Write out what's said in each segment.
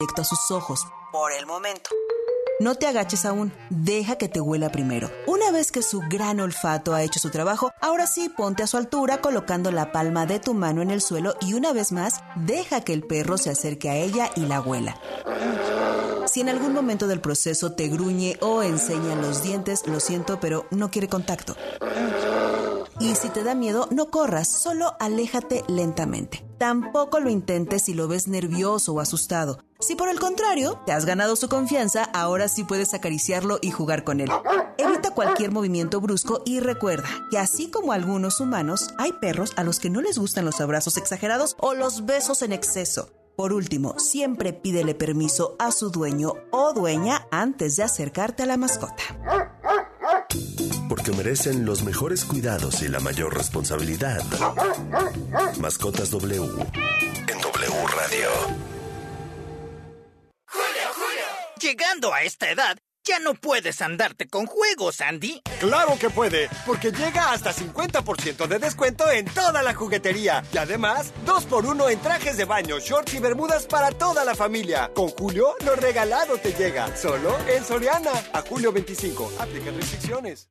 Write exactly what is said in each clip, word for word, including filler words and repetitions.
directo a sus ojos, por el momento. No te agaches aún, deja que te huela primero. Una vez que su gran olfato ha hecho su trabajo, ahora sí ponte a su altura colocando la palma de tu mano en el suelo y una vez más, deja que el perro se acerque a ella y la huela. Si en algún momento del proceso te gruñe o enseña los dientes, lo siento, pero no quiere contacto. Y si te da miedo, no corras, solo aléjate lentamente. Tampoco lo intentes si lo ves nervioso o asustado. Si por el contrario, te has ganado su confianza, ahora sí puedes acariciarlo y jugar con él. Evita cualquier movimiento brusco y recuerda que así como algunos humanos, hay perros a los que no les gustan los abrazos exagerados o los besos en exceso. Por último, siempre pídele permiso a su dueño o dueña antes de acercarte a la mascota. Porque merecen los mejores cuidados y la mayor responsabilidad. Mascotas W en W Radio. ¡Julio, Julio! Llegando a esta edad, ya no puedes andarte con juegos, Andy. ¡Claro que puede! Porque llega hasta cincuenta por ciento de descuento en toda la juguetería. Y además, dos por uno en trajes de baño, shorts y bermudas para toda la familia. Con Julio, lo regalado te llega. Solo en Soriana. A julio veinticinco. Aplican restricciones.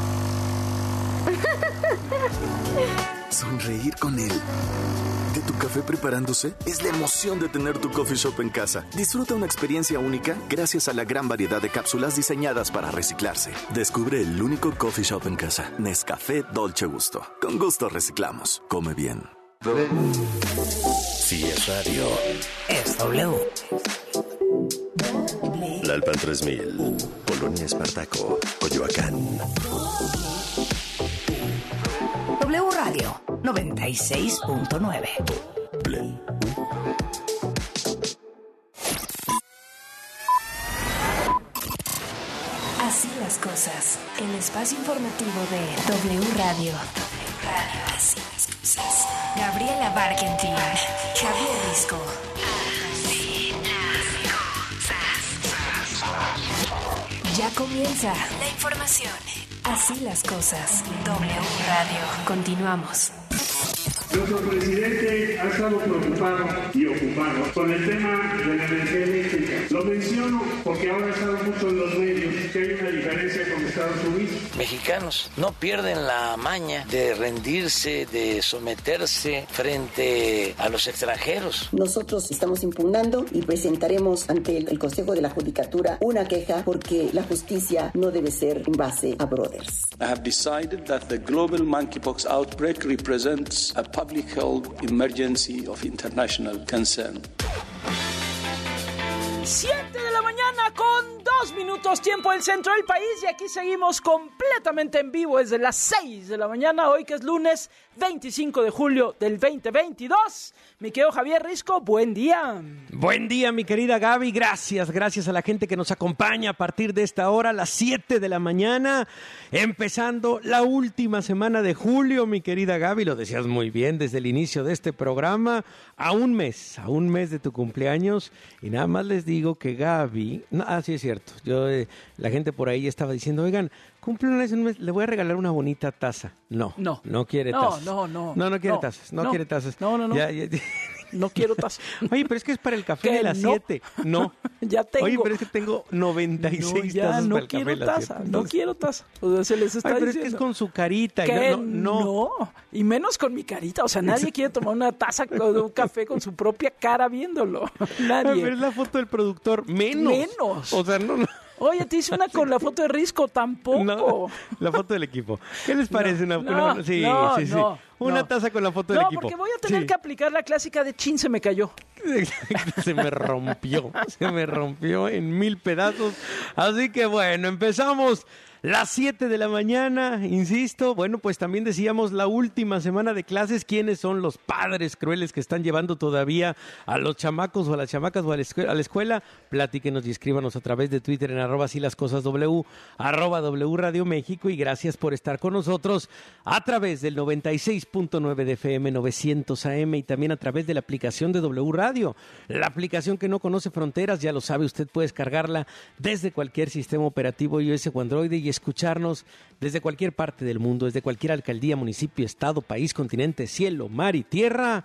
Sonreír con él. ¿De tu café preparándose? Es la emoción de tener tu coffee shop en casa. Disfruta una experiencia única gracias a la gran variedad de cápsulas diseñadas para reciclarse. Descubre el único coffee shop en casa. Nescafé Dolce Gusto. Con gusto reciclamos. Come bien. Si es radio, Es W. Lalpan tres mil, Polonia Espartaco, Coyoacán. W Radio noventa y seis punto nueve. Play. Así las cosas. El espacio informativo de W Radio. W Radio. Así las cosas. Gabriela Barkentin. Javier Risco. Así las cosas. Ya comienza la información. Así las cosas. W Radio. Continuamos. Nuestro presidente ha estado preocupado y ocupado con el tema de la energía eléctrica. Lo menciono porque ahora ha estado mucho en los medios que hay una diferencia con Estados Unidos. Mexicanos no pierden la maña de rendirse, de someterse frente a los extranjeros. Nosotros estamos impugnando y presentaremos ante el Consejo de la Judicatura una queja porque la justicia no debe ser en base a brothers. I have decided that the global monkeypox outbreak represents a public health emergency of international concern. siete de la mañana con dos minutos, tiempo del centro del país, y aquí seguimos completamente en vivo desde las seis de la mañana, hoy que es lunes veinticinco de julio del veinte veintidós. Mi querido Javier Risco, buen día. Buen día, mi querida Gaby, gracias, gracias a la gente que nos acompaña a partir de esta hora, las siete de la mañana, empezando la última semana de julio, mi querida Gaby, lo decías muy bien desde el inicio de este programa, a un mes, a un mes de tu cumpleaños, y nada más les digo que Gaby, no, ah, sí es cierto, yo, eh, la gente por ahí estaba diciendo, oigan, cumple un mes, le voy a regalar una bonita taza. No, no, no quiere no, tazas. No, no, no. No, quiere no, tazas, no, no quiere tazas. No, no, no. Ya, ya, ya. No quiero tazas. Oye, pero es que es para el café de las siete. No. Ya tengo. Oye, pero es que tengo noventa y seis no, ya, tazas no para el café de las taza, siete. No quiero taza. O sea, se les está Ay, pero diciendo. es que es con su carita. ¿Qué? Y no, no, no. no, y menos con mi carita. O sea, nadie quiere tomar una taza con un café con su propia cara viéndolo. Nadie. Ay, pero es la foto del productor. Menos. Menos. O sea, no, no. Oye, te hice una con la foto de Risco, tampoco. No, la foto del equipo. ¿Qué les parece? No, una, no, una, sí, no, sí, sí. No, una no. taza con la foto del no, equipo. No, porque voy a tener sí. que aplicar la clásica de chin, se me cayó. Se me rompió, se me rompió en mil pedazos. Así que bueno, empezamos las siete de la mañana, insisto. Bueno, pues también decíamos la última semana de clases. ¿Quiénes son los padres crueles que están llevando todavía a los chamacos o a las chamacas o a la escuela? A la escuela? Platíquenos y escríbanos a través de Twitter en arroba así las cosas W, arroba W Radio México, y gracias por estar con nosotros a través del noventa y seis punto nueve de F M novecientos A M y también a través de la aplicación de W Radio. La aplicación que no conoce fronteras, ya lo sabe, usted puede descargarla desde cualquier sistema operativo iOS o Android y escucharnos desde cualquier parte del mundo, desde cualquier alcaldía, municipio, estado, país, continente, cielo, mar y tierra.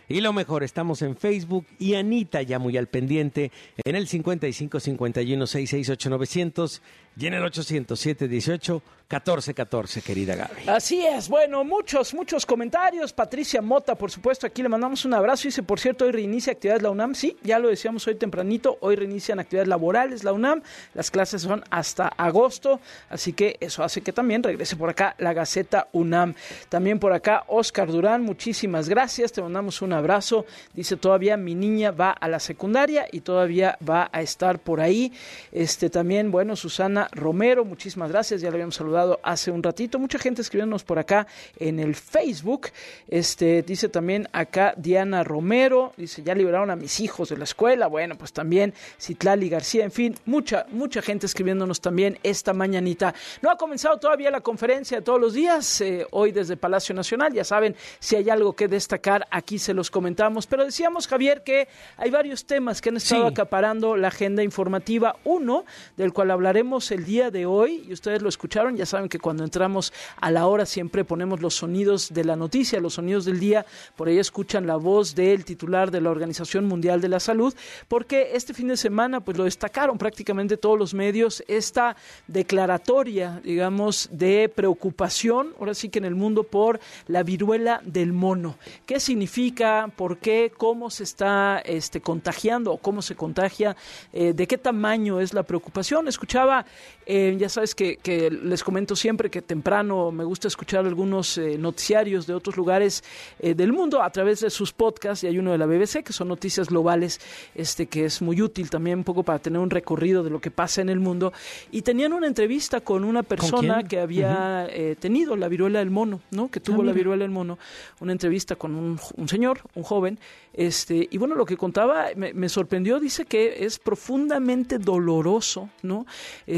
Y lo mejor, estamos en Facebook y Anita ya muy al pendiente en el cincuenta y cinco cincuenta y uno sesenta y seis ocho novecientos y en el ochocientos siete dieciocho catorce catorce, querida Gaby. Así es, bueno, muchos, muchos comentarios. Patricia Mota, por supuesto, aquí le mandamos un abrazo. Dice, por cierto, hoy reinicia actividades la UNAM. Sí, ya lo decíamos hoy tempranito, hoy reinician actividades laborales la UNAM. Las clases son hasta agosto, así que eso hace que también regrese por acá la Gaceta UNAM. También por acá, Oscar Durán, muchísimas gracias, te mandamos un abrazo. Dice, todavía mi niña va a la secundaria y todavía va a estar por ahí. Este también, bueno, Susana Romero, muchísimas gracias, ya le habíamos saludado hace un ratito. Mucha gente escribiéndonos por acá en el Facebook. Este dice también acá Diana Romero, dice, ya liberaron a mis hijos de la escuela. Bueno, pues también Citlali García, en fin, mucha, mucha gente escribiéndonos también esta mañanita. No ha comenzado todavía la conferencia de todos los días, eh, hoy desde Palacio Nacional. Ya saben, si hay algo que destacar, aquí se los comentamos. Pero decíamos, Javier, que hay varios temas que han estado sí. acaparando la agenda informativa. Uno, del cual hablaremos el día de hoy, y ustedes lo escucharon, ya saben que cuando entramos a la hora siempre ponemos los sonidos de la noticia, los sonidos del día. Por ahí escuchan la voz del titular de la Organización Mundial de la Salud, porque este fin de semana pues lo destacaron prácticamente todos los medios, esta declaratoria, digamos, de preocupación, ahora sí que en el mundo, por la viruela del mono. ¿Qué significa? ¿Por qué? ¿Cómo se está este, contagiando o cómo se contagia? Eh, ¿De qué tamaño es la preocupación? Escuchaba, eh, ya sabes que, que les comento siempre que temprano me gusta escuchar algunos eh, noticiarios de otros lugares eh, del mundo a través de sus podcasts, y hay uno de la B B C que son noticias globales, este que es muy útil también un poco para tener un recorrido de lo que pasa en el mundo, y tenían una entrevista con una persona que había uh-huh. eh, tenido la viruela del mono, ¿no? Que tuvo ah, la viruela del mono, una entrevista con un, un señor, un joven, este y bueno, lo que contaba me, me sorprendió. Dice que es profundamente doloroso, ¿no?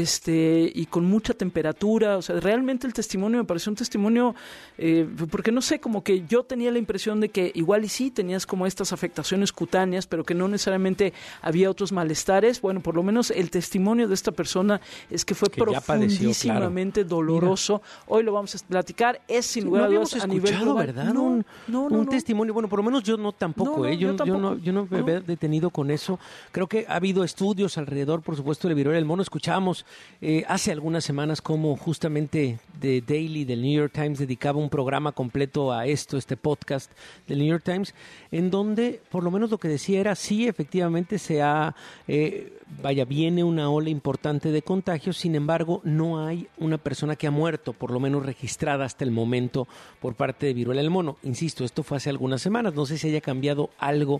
Este y con mucha temperatura. O sea, realmente el testimonio me pareció un testimonio, eh, porque no sé, como que yo tenía la impresión de que igual y sí tenías como estas afectaciones cutáneas, pero que no necesariamente había otros malestares. Bueno, por lo menos el testimonio de esta persona es que fue que profundísimamente padeció, claro. doloroso. Mira. Hoy lo vamos a platicar. Es sin lugar a dudas a nivel global. ¿Verdad? No, un no, no, un no. testimonio. Bueno, por lo menos yo no tampoco, no, no, ¿eh? Yo, yo, tampoco. yo no, yo no me había detenido con eso. Creo que ha habido estudios alrededor, por supuesto, de la viruela del mono. Escuchábamos eh, hace algunas semanas cómo justamente The Daily del New York Times dedicaba un programa completo a esto, este podcast del New York Times, en donde por lo menos lo que decía era sí, efectivamente se ha, eh, vaya, viene una ola importante de contagios, sin embargo no hay una persona que ha muerto, por lo menos registrada hasta el momento por parte de viruela del mono. Insisto, esto fue hace algunas semanas, no sé si haya cambiado algo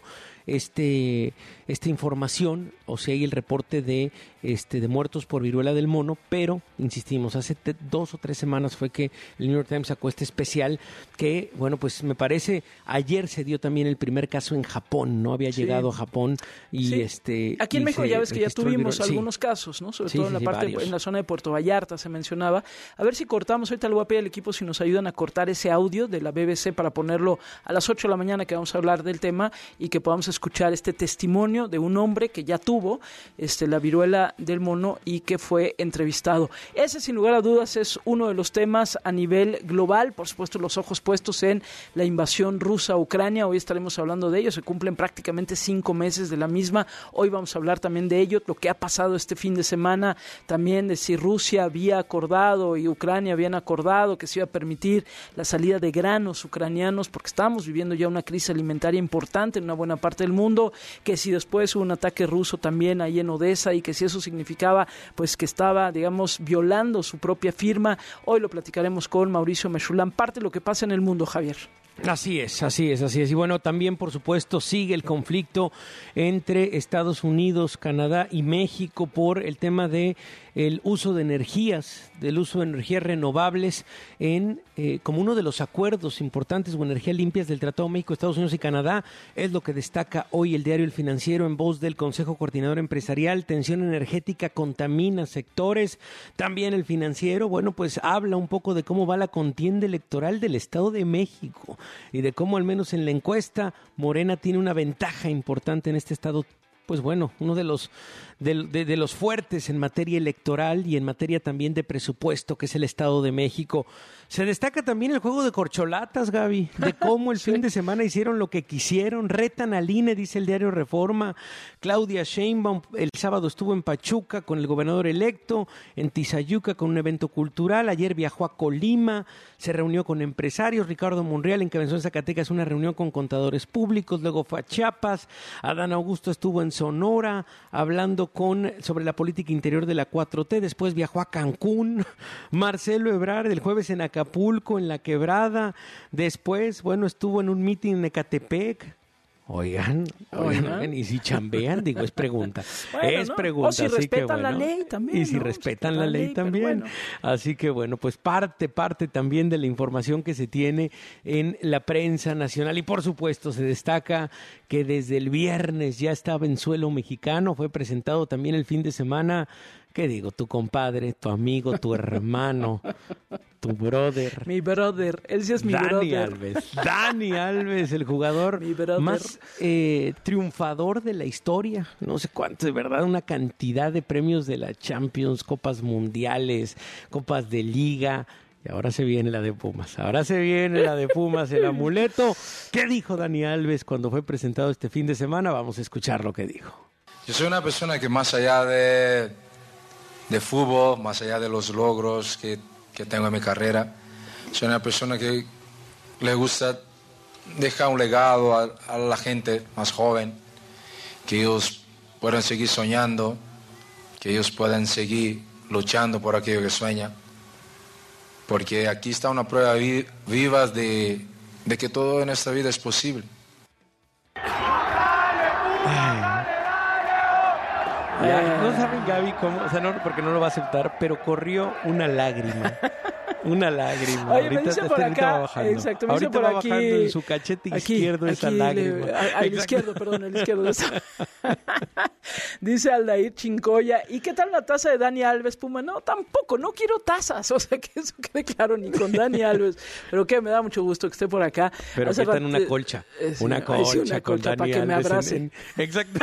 este esta información o si hay el reporte de este de muertos por viruela del mono, pero insistimos, hace te, dos o tres semanas fue que el New York Times sacó este especial que, bueno, pues me parece, ayer se dio también el primer caso en Japón, no había sí. llegado a Japón y sí. este aquí en México ya ves que ya tuvimos algunos sí. casos, ¿no? Sobre sí, todo en la sí, parte varios. En la zona de Puerto Vallarta se mencionaba. A ver si cortamos, ahorita le voy a pedir al equipo si nos ayudan a cortar ese audio de la B B C para ponerlo a las ocho de la mañana que vamos a hablar del tema y que podamos escuchar este testimonio de un hombre que ya tuvo este, la viruela del mono y que fue entrevistado. Ese, sin lugar a dudas, es uno de los temas a nivel global. Por supuesto, los ojos puestos en la invasión rusa a Ucrania. Hoy estaremos hablando de ello. Se cumplen prácticamente cinco meses de la misma. Hoy vamos a hablar también de ello, lo que ha pasado este fin de semana, también de si Rusia había acordado y Ucrania habían acordado que se iba a permitir la salida de granos ucranianos, porque estamos viviendo ya una crisis alimentaria importante en una buena parte del mundo, que si después hubo un ataque ruso también ahí en Odessa y que si eso significaba pues que estaba, digamos, violando su propia firma. Hoy lo platicaremos con Mauricio Mechulán, parte de lo que pasa en el mundo, Javier. Así es, así es, así es. Y bueno, también, por supuesto, sigue el conflicto entre Estados Unidos, Canadá y México por el tema de el uso de energías, del uso de energías renovables en eh, como uno de los acuerdos importantes o energías limpias del Tratado México, Estados Unidos y Canadá. Es lo que destaca hoy el diario El Financiero en voz del Consejo Coordinador Empresarial. Tensión energética contamina sectores. También El Financiero, bueno, pues habla un poco de cómo va la contienda electoral del Estado de México y de cómo, al menos en la encuesta, Morena tiene una ventaja importante en este estado pues bueno, uno de los de, de, de los fuertes en materia electoral y en materia también de presupuesto, que es el Estado de México. Se destaca también el juego de corcholatas, Gaby, de cómo el sí. fin de semana hicieron lo que quisieron, retan al I N E, dice el diario Reforma. Claudia Sheinbaum el sábado estuvo en Pachuca con el gobernador electo, en Tizayuca con un evento cultural, ayer viajó a Colima, se reunió con empresarios, Ricardo Monreal encabezó en Zacatecas una reunión con contadores públicos, luego fue a Chiapas, Adán Augusto estuvo en Sonora hablando con sobre la política interior de la cuatro T, después viajó a Cancún, Marcelo Ebrard el jueves en Acapulco, en La Quebrada, después, bueno, estuvo en un meeting en Ecatepec. Oigan, oigan, oigan, y si chambean, digo, es pregunta, bueno, es ¿no? pregunta. O si así respetan que, bueno, la ley también. Y si ¿no? respetan la ley, ley también. Bueno. Así que bueno, pues parte, parte también de la información que se tiene en la prensa nacional. Y por supuesto se destaca que desde el viernes ya estaba en suelo mexicano, fue presentado también el fin de semana. ¿Qué digo? Tu compadre, tu amigo, tu hermano, tu brother. Mi brother, él sí es mi Dani brother. Alves. Dani Alves, el jugador más eh, triunfador de la historia. No sé cuánto, de verdad, una cantidad de premios de la Champions, Copas Mundiales, Copas de Liga. Y ahora se viene la de Pumas. Ahora se viene la de Pumas, el amuleto. ¿Qué dijo Dani Alves cuando fue presentado este fin de semana? Vamos a escuchar lo que dijo. Yo soy una persona que más allá de... de fútbol, más allá de los logros que, que tengo en mi carrera, soy una persona que le gusta dejar un legado a, a la gente más joven, que ellos puedan seguir soñando, que ellos puedan seguir luchando por aquello que sueñan, porque aquí está una prueba vi, viva de, de que todo en esta vida es posible. Ya, no saben, Gaby, cómo, o sea, no, porque no lo va a aceptar, pero corrió una lágrima. Una lágrima. Oye, ahorita, me dice por acá, bajando. Exacto, me ahorita dice por va aquí, bajando en su cachete aquí, izquierdo aquí esa le, lágrima. A, el izquierdo, perdón, el izquierdo. Dice Aldair Chincoya, ¿y qué tal la taza de Dani Alves, Puma? No, tampoco, no quiero tazas, o sea, que eso quede claro, ni con Dani Alves, pero que me da mucho gusto que esté por acá. Pero que está en una colcha, eh, sí, una colcha, sí, una con colcha Dani para que Alves me abrace. En, en, exacto.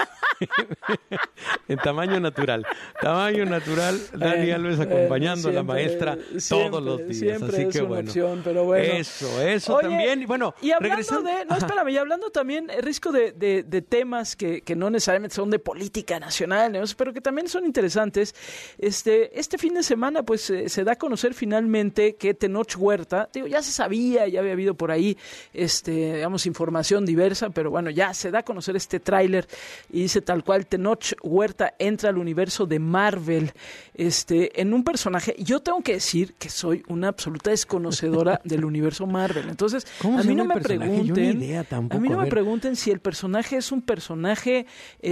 En tamaño natural, tamaño natural, Dani eh, Alves acompañando eh, siempre, a la maestra siempre, todos los días, siempre así es que una bueno. Opción, pero bueno. Eso, eso Oye, también, y bueno, y hablando regresando... de, no, espérame, y hablando también, Risco, de, de, de temas que, que no necesariamente son de política nacional, ¿no? Pero que también son interesantes, este, este fin de semana, pues, eh, se da a conocer finalmente que Tenoch Huerta, digo, ya se sabía, ya había habido por ahí, este, digamos, información diversa, pero bueno, ya se da a conocer este tráiler y dice tal cual, Tenoch Huerta entra al universo de Marvel, este, en un personaje, yo tengo que decir que soy una absoluta desconocedora del universo Marvel, entonces a mí no me pregunten, idea tampoco, a mí no a me ver. pregunten si el personaje es un personaje,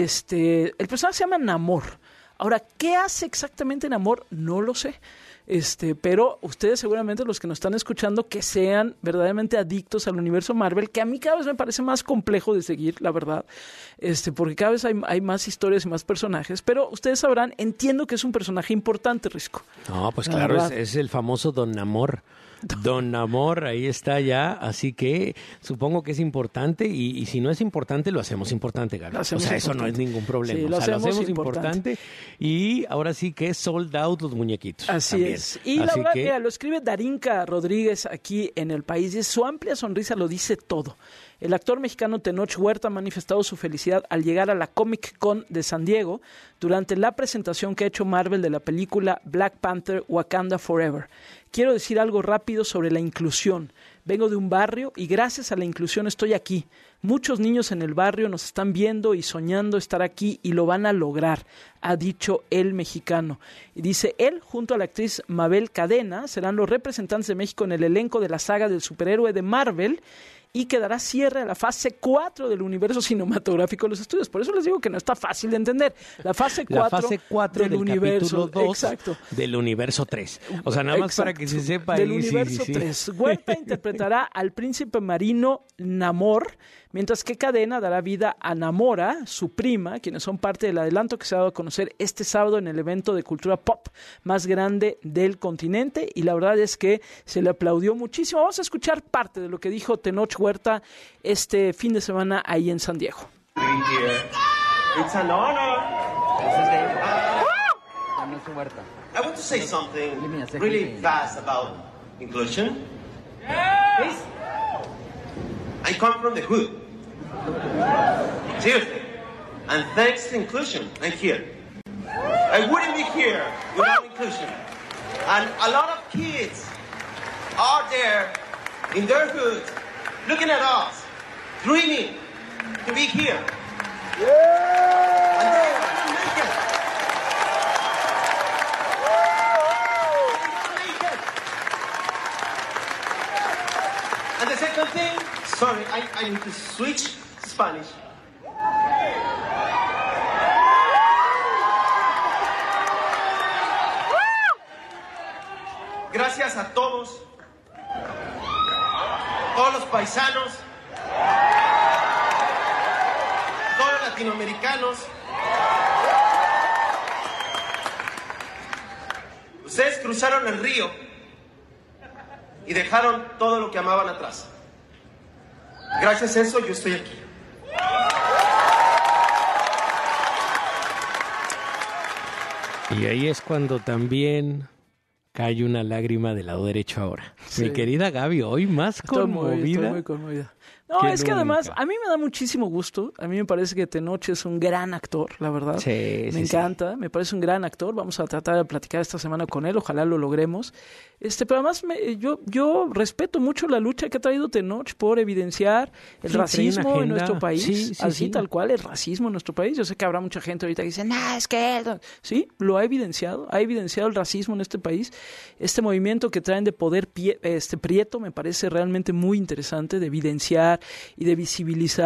este, el personaje se llama Namor. Ahora, ¿qué hace exactamente Namor? No lo sé. Este, pero ustedes seguramente, los que nos están escuchando, que sean verdaderamente adictos al universo Marvel, que a mí cada vez me parece más complejo de seguir, la verdad, este, porque cada vez hay, hay más historias y más personajes, pero ustedes sabrán, entiendo que es un personaje importante, Risco. No, pues claro, es, es el famoso Don Namor. Don Namor, ahí está ya, así que supongo que es importante y, y si no es importante, lo hacemos importante, Gaby. O sea, importante. Eso no es ningún problema. Sí, lo, o sea, hacemos lo hacemos importante. importante y ahora sí que es sold out los muñequitos. Así también. es. Y así la verdad, que... mira, lo escribe Darinka Rodríguez aquí en El País y su amplia sonrisa lo dice todo. El actor mexicano Tenoch Huerta ha manifestado su felicidad al llegar a la Comic Con de San Diego durante la presentación que ha hecho Marvel de la película Black Panther Wakanda Forever. Quiero decir algo rápido sobre la inclusión. Vengo de un barrio y gracias a la inclusión estoy aquí. Muchos niños en el barrio nos están viendo y soñando estar aquí y lo van a lograr, ha dicho el mexicano. Y dice, él junto a la actriz Mabel Cadena serán los representantes de México en el elenco de la saga del superhéroe de Marvel y que dará cierre a la fase cuatro del universo cinematográfico de los estudios. Por eso les digo que no está fácil de entender. La fase cuatro, la fase cuatro del, del universo capítulo dos exacto. del universo tres. O sea, nada más exacto. Para que se sepa. Del ahí, universo sí, sí, tres. Sí. Huerta interpretará al príncipe marino Namor, mientras que Cadena dará vida a Namora, su prima, quienes son parte del adelanto que se ha dado a conocer este sábado en el evento de cultura pop más grande del continente, y la verdad es que se le aplaudió muchísimo. Vamos a escuchar parte de lo que dijo Tenoch Huerta este fin de semana ahí en San Diego. It's an honor. What's his name? Uh, I want to say something really fast about inclusion. Please. I come from the hood. Seriously. And thanks to inclusion, I'm here. I wouldn't be here without inclusion. And a lot of kids are there in their hood looking at us, dreaming to be here. Yeah. And they're gonna make it. They're gonna make it. And the second thing, sorry, I, I need to switch to Spanish. Gracias a todos, todos los paisanos, todos los latinoamericanos. Ustedes cruzaron el río y dejaron todo lo que amaban atrás. Gracias a eso yo estoy aquí. Y ahí es cuando también cae una lágrima del lado derecho ahora. Sí. Mi querida Gaby, hoy más estoy conmovida. Muy, estoy muy conmovida. No, es que nunca. Además, a mí me da muchísimo gusto. A mí me parece que Tenoch es un gran actor, la verdad. Sí, me sí, encanta, sí. me parece un gran actor. Vamos a tratar de platicar esta semana con él, ojalá lo logremos. Este, pero además, me, yo, yo respeto mucho la lucha que ha traído Tenoch por evidenciar el sí, racismo en nuestro país. Sí, sí, así, sí. Tal cual, el racismo en nuestro país. Yo sé que habrá mucha gente ahorita que dice, nah, es que él... Sí, lo ha evidenciado, ha evidenciado el racismo en este país. Este movimiento que traen de poder pie, este prieto me parece realmente muy interesante, de evidenciar y de visibilizar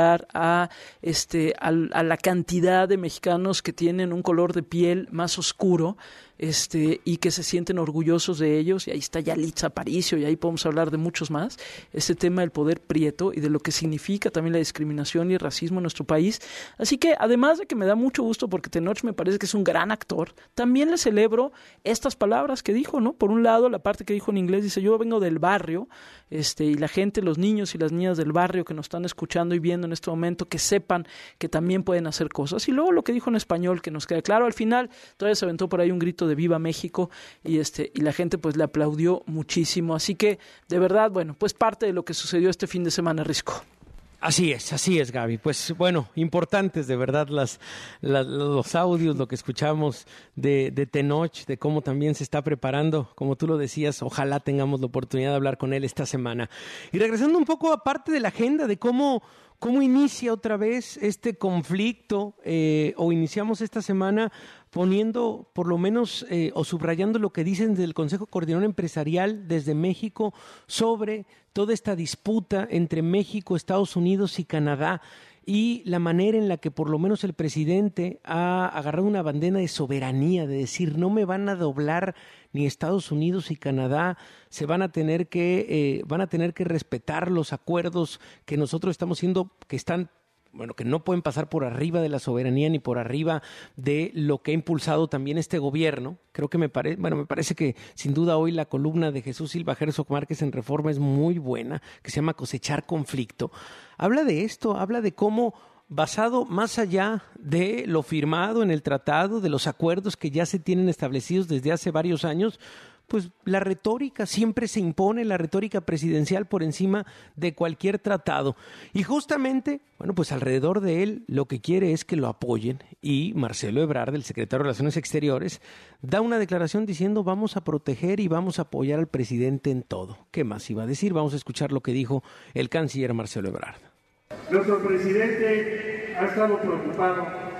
a este a, a la cantidad de mexicanos que tienen un color de piel más oscuro, este y que se sienten orgullosos de ellos, y ahí está Yalitza Aparicio, y ahí podemos hablar de muchos más. Este tema del poder prieto y de lo que significa también la discriminación y el racismo en nuestro país. Así que, además de que me da mucho gusto porque Tenoch me parece que es un gran actor, también le celebro estas palabras que dijo, ¿no? Por un lado, la parte que dijo en inglés, dice, yo vengo del barrio, este y la gente, los niños y las niñas del barrio que nos están escuchando y viendo en este momento, que sepan que también pueden hacer cosas. Y luego lo que dijo en español, que nos queda claro, al final todavía se aventó por ahí un grito de Viva México, y este y la gente pues le aplaudió muchísimo. Así que, de verdad, bueno, pues parte de lo que sucedió este fin de semana, Risco. Así es, así es, Gaby. Pues bueno, importantes de verdad las, las los audios, lo que escuchamos de, de Tenoch, de cómo también se está preparando, como tú lo decías, ojalá tengamos la oportunidad de hablar con él esta semana. Y regresando un poco a parte de la agenda de cómo ¿Cómo inicia otra vez este conflicto eh, o iniciamos esta semana poniendo por lo menos eh, o subrayando lo que dicen del Consejo Coordinador Empresarial desde México sobre toda esta disputa entre México, Estados Unidos y Canadá y la manera en la que por lo menos el presidente ha agarrado una bandera de soberanía, de decir no me van a doblar ni Estados Unidos y Canadá, se van a tener que eh, van a tener que respetar los acuerdos que nosotros estamos haciendo, que están bueno, que no pueden pasar por arriba de la soberanía ni por arriba de lo que ha impulsado también este gobierno. Creo que me parece, bueno, me parece que sin duda hoy la columna de Jesús Silva Herzog Márquez en Reforma es muy buena, que se llama Cosechar Conflicto. Habla de esto, habla de cómo, basado más allá de lo firmado en el tratado, de los acuerdos que ya se tienen establecidos desde hace varios años, pues la retórica siempre se impone, la retórica presidencial por encima de cualquier tratado. Y justamente, bueno, pues alrededor de él lo que quiere es que lo apoyen. Y Marcelo Ebrard, el secretario de Relaciones Exteriores, da una declaración diciendo vamos a proteger y vamos a apoyar al presidente en todo. ¿Qué más iba a decir? Vamos a escuchar lo que dijo el canciller Marcelo Ebrard. Nuestro presidente ha estado preocupado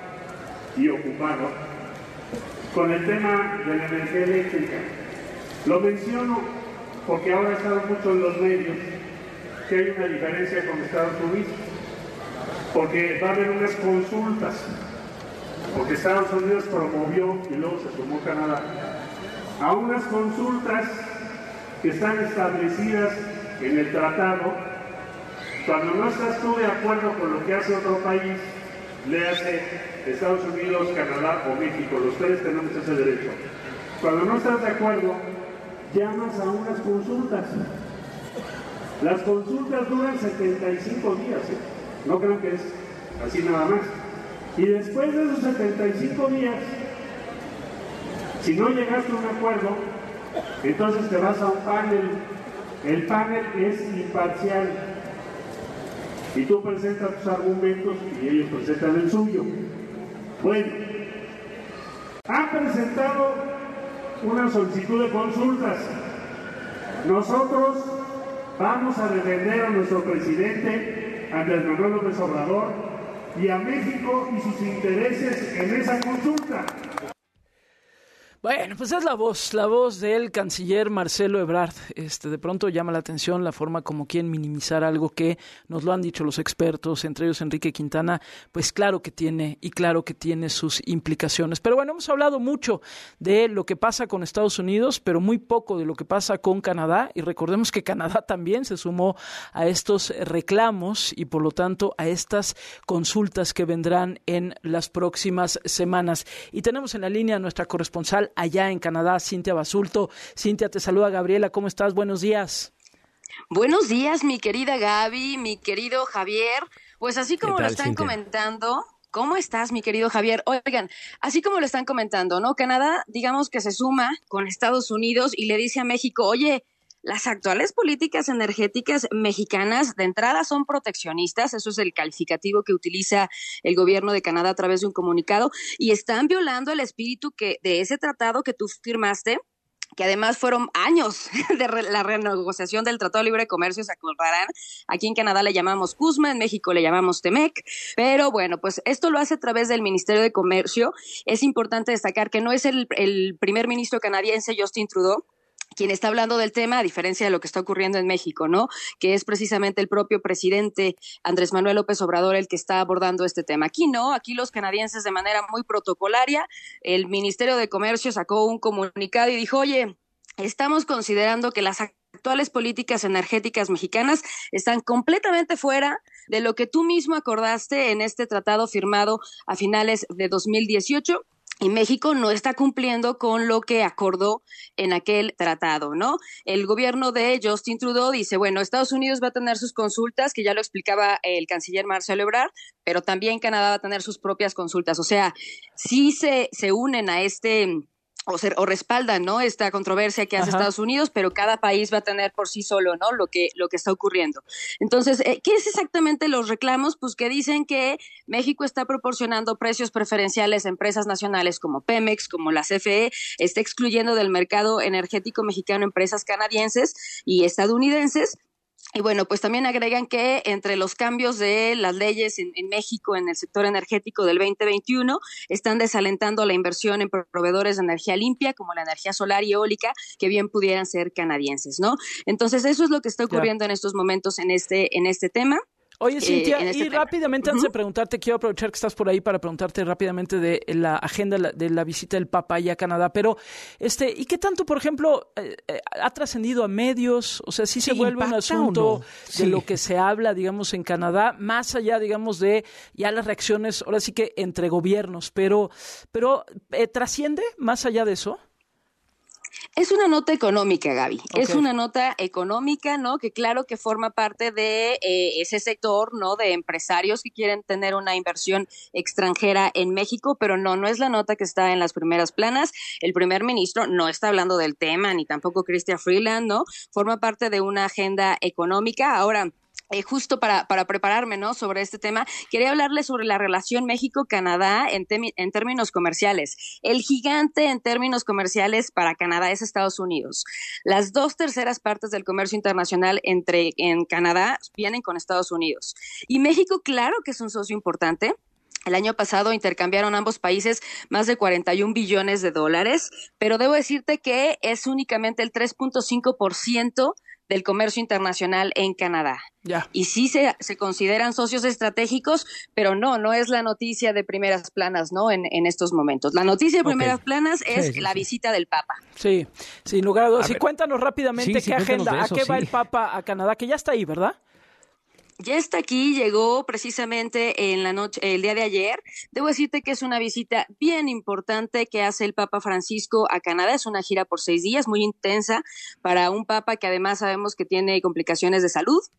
y ocupado con el tema de la energía eléctrica. Lo menciono porque ahora ha estado mucho en los medios que hay una diferencia con Estados Unidos, porque va a haber unas consultas, porque Estados Unidos promovió y luego se sumó Canadá a unas consultas que están establecidas en el tratado. Cuando no estás tú de acuerdo con lo que hace otro país, le hace Estados Unidos, Canadá o México, los tres tenemos ese derecho. Cuando no estás de acuerdo, llamas a unas consultas. Las consultas duran setenta y cinco días, ¿eh? No creo que es así nada más. Y después de esos setenta y cinco días, si no llegaste a un acuerdo, entonces te vas a un panel. El panel es imparcial. Y tú presentas tus argumentos y ellos presentan el suyo. Bueno, ha presentado una solicitud de consultas. Nosotros vamos a defender a nuestro presidente Andrés Manuel López Obrador y a México y sus intereses en esa consulta. Bueno, pues es la voz, la voz del canciller Marcelo Ebrard. Este, de pronto llama la atención la forma como quieren minimizar algo que nos lo han dicho los expertos, entre ellos Enrique Quintana, pues claro que tiene y claro que tiene sus implicaciones. Pero bueno, hemos hablado mucho de lo que pasa con Estados Unidos, pero muy poco de lo que pasa con Canadá, y recordemos que Canadá también se sumó a estos reclamos y por lo tanto a estas consultas que vendrán en las próximas semanas. Y tenemos en la línea a nuestra corresponsal allá en Canadá, Cintia Basulto. Cintia, te saluda Gabriela, ¿cómo estás? Buenos días. Buenos días, mi querida Gaby, mi querido Javier. Pues así como lo están comentando, ¿cómo estás, mi querido Javier? Oigan, así como lo están comentando, ¿no? Canadá, digamos que se suma con Estados Unidos y le dice a México, oye, las actuales políticas energéticas mexicanas de entrada son proteccionistas, eso es el calificativo que utiliza el gobierno de Canadá a través de un comunicado, y están violando el espíritu que de ese tratado que tú firmaste, que además fueron años de re- la renegociación del Tratado de Libre Comercio, se acordarán. Aquí en Canadá le llamamos CUSMA, en México le llamamos TEMEC, pero bueno, pues esto lo hace a través del Ministerio de Comercio. Es importante destacar que no es el, el primer ministro canadiense, Justin Trudeau, quien está hablando del tema, a diferencia de lo que está ocurriendo en México, ¿no? Que es precisamente el propio presidente Andrés Manuel López Obrador el que está abordando este tema. Aquí no, aquí los canadienses de manera muy protocolaria, el Ministerio de Comercio sacó un comunicado y dijo, oye, estamos considerando que las actuales políticas energéticas mexicanas están completamente fuera de lo que tú mismo acordaste en este tratado firmado a finales de dos mil dieciocho. Y México no está cumpliendo con lo que acordó en aquel tratado, ¿no? El gobierno de Justin Trudeau dice, bueno, Estados Unidos va a tener sus consultas, que ya lo explicaba el canciller Marcelo Ebrard, pero también Canadá va a tener sus propias consultas. O sea, sí se, se unen a este... O, se, o respaldan, ¿no?, esta controversia que hace Ajá. Estados Unidos, pero cada país va a tener por sí solo, ¿no?, lo que lo que está ocurriendo. Entonces, eh, ¿qué es exactamente los reclamos? Pues que dicen que México está proporcionando precios preferenciales a empresas nacionales como Pemex, como la C F E, está excluyendo del mercado energético mexicano empresas canadienses y estadounidenses. Y bueno, pues también agregan que entre los cambios de las leyes en, en México en el sector energético del veinte veintiuno están desalentando la inversión en proveedores de energía limpia como la energía solar y eólica que bien pudieran ser canadienses, ¿no? Entonces eso es lo que está ocurriendo yeah. en estos momentos en este, en este tema. Oye, Cintia, eh, este y tema. rápidamente, antes uh-huh. de preguntarte, quiero aprovechar que estás por ahí para preguntarte rápidamente de la agenda de la, de la visita del Papa allá a Canadá, pero, este, ¿y qué tanto, por ejemplo, eh, eh, ha trascendido a medios? O sea, sí, sí se vuelve un asunto no? sí. de lo que se habla, digamos, en Canadá, más allá, digamos, de ya las reacciones, ahora sí que entre gobiernos, pero, pero eh, ¿trasciende más allá de eso? Es una nota económica, Gaby. Okay. Es una nota económica, ¿no? Que claro que forma parte de eh, ese sector, ¿no? De empresarios que quieren tener una inversión extranjera en México, pero no, no es la nota que está en las primeras planas. El primer ministro no está hablando del tema, ni tampoco Chrystia Freeland, ¿no? Forma parte de una agenda económica. Ahora, Eh, justo para, para prepararme, ¿no?, sobre este tema, quería hablarles sobre la relación México-Canadá en, temi- en términos comerciales. El gigante en términos comerciales para Canadá es Estados Unidos. Las dos terceras partes del comercio internacional entre en Canadá vienen con Estados Unidos. Y México, claro que es un socio importante. El año pasado intercambiaron ambos países más de cuarenta y un billones de dólares, pero debo decirte que es únicamente el tres punto cinco por ciento del comercio internacional en Canadá. Ya. Y sí se, se consideran socios estratégicos, pero no, no es la noticia de primeras planas, ¿no?, en, en estos momentos. La noticia de primeras okay. planas es sí, sí, la sí. visita del Papa. Sí, sin lugar a dudas. Sí, cuéntanos rápidamente sí, qué sí, agenda, eso, a qué sí. va el Papa a Canadá, que ya está ahí, ¿verdad? Ya está aquí, llegó precisamente en la noche, el día de ayer. Debo decirte que es una visita bien importante que hace el Papa Francisco a Canadá. Es una gira por seis días, muy intensa para un Papa que además sabemos que tiene complicaciones de salud.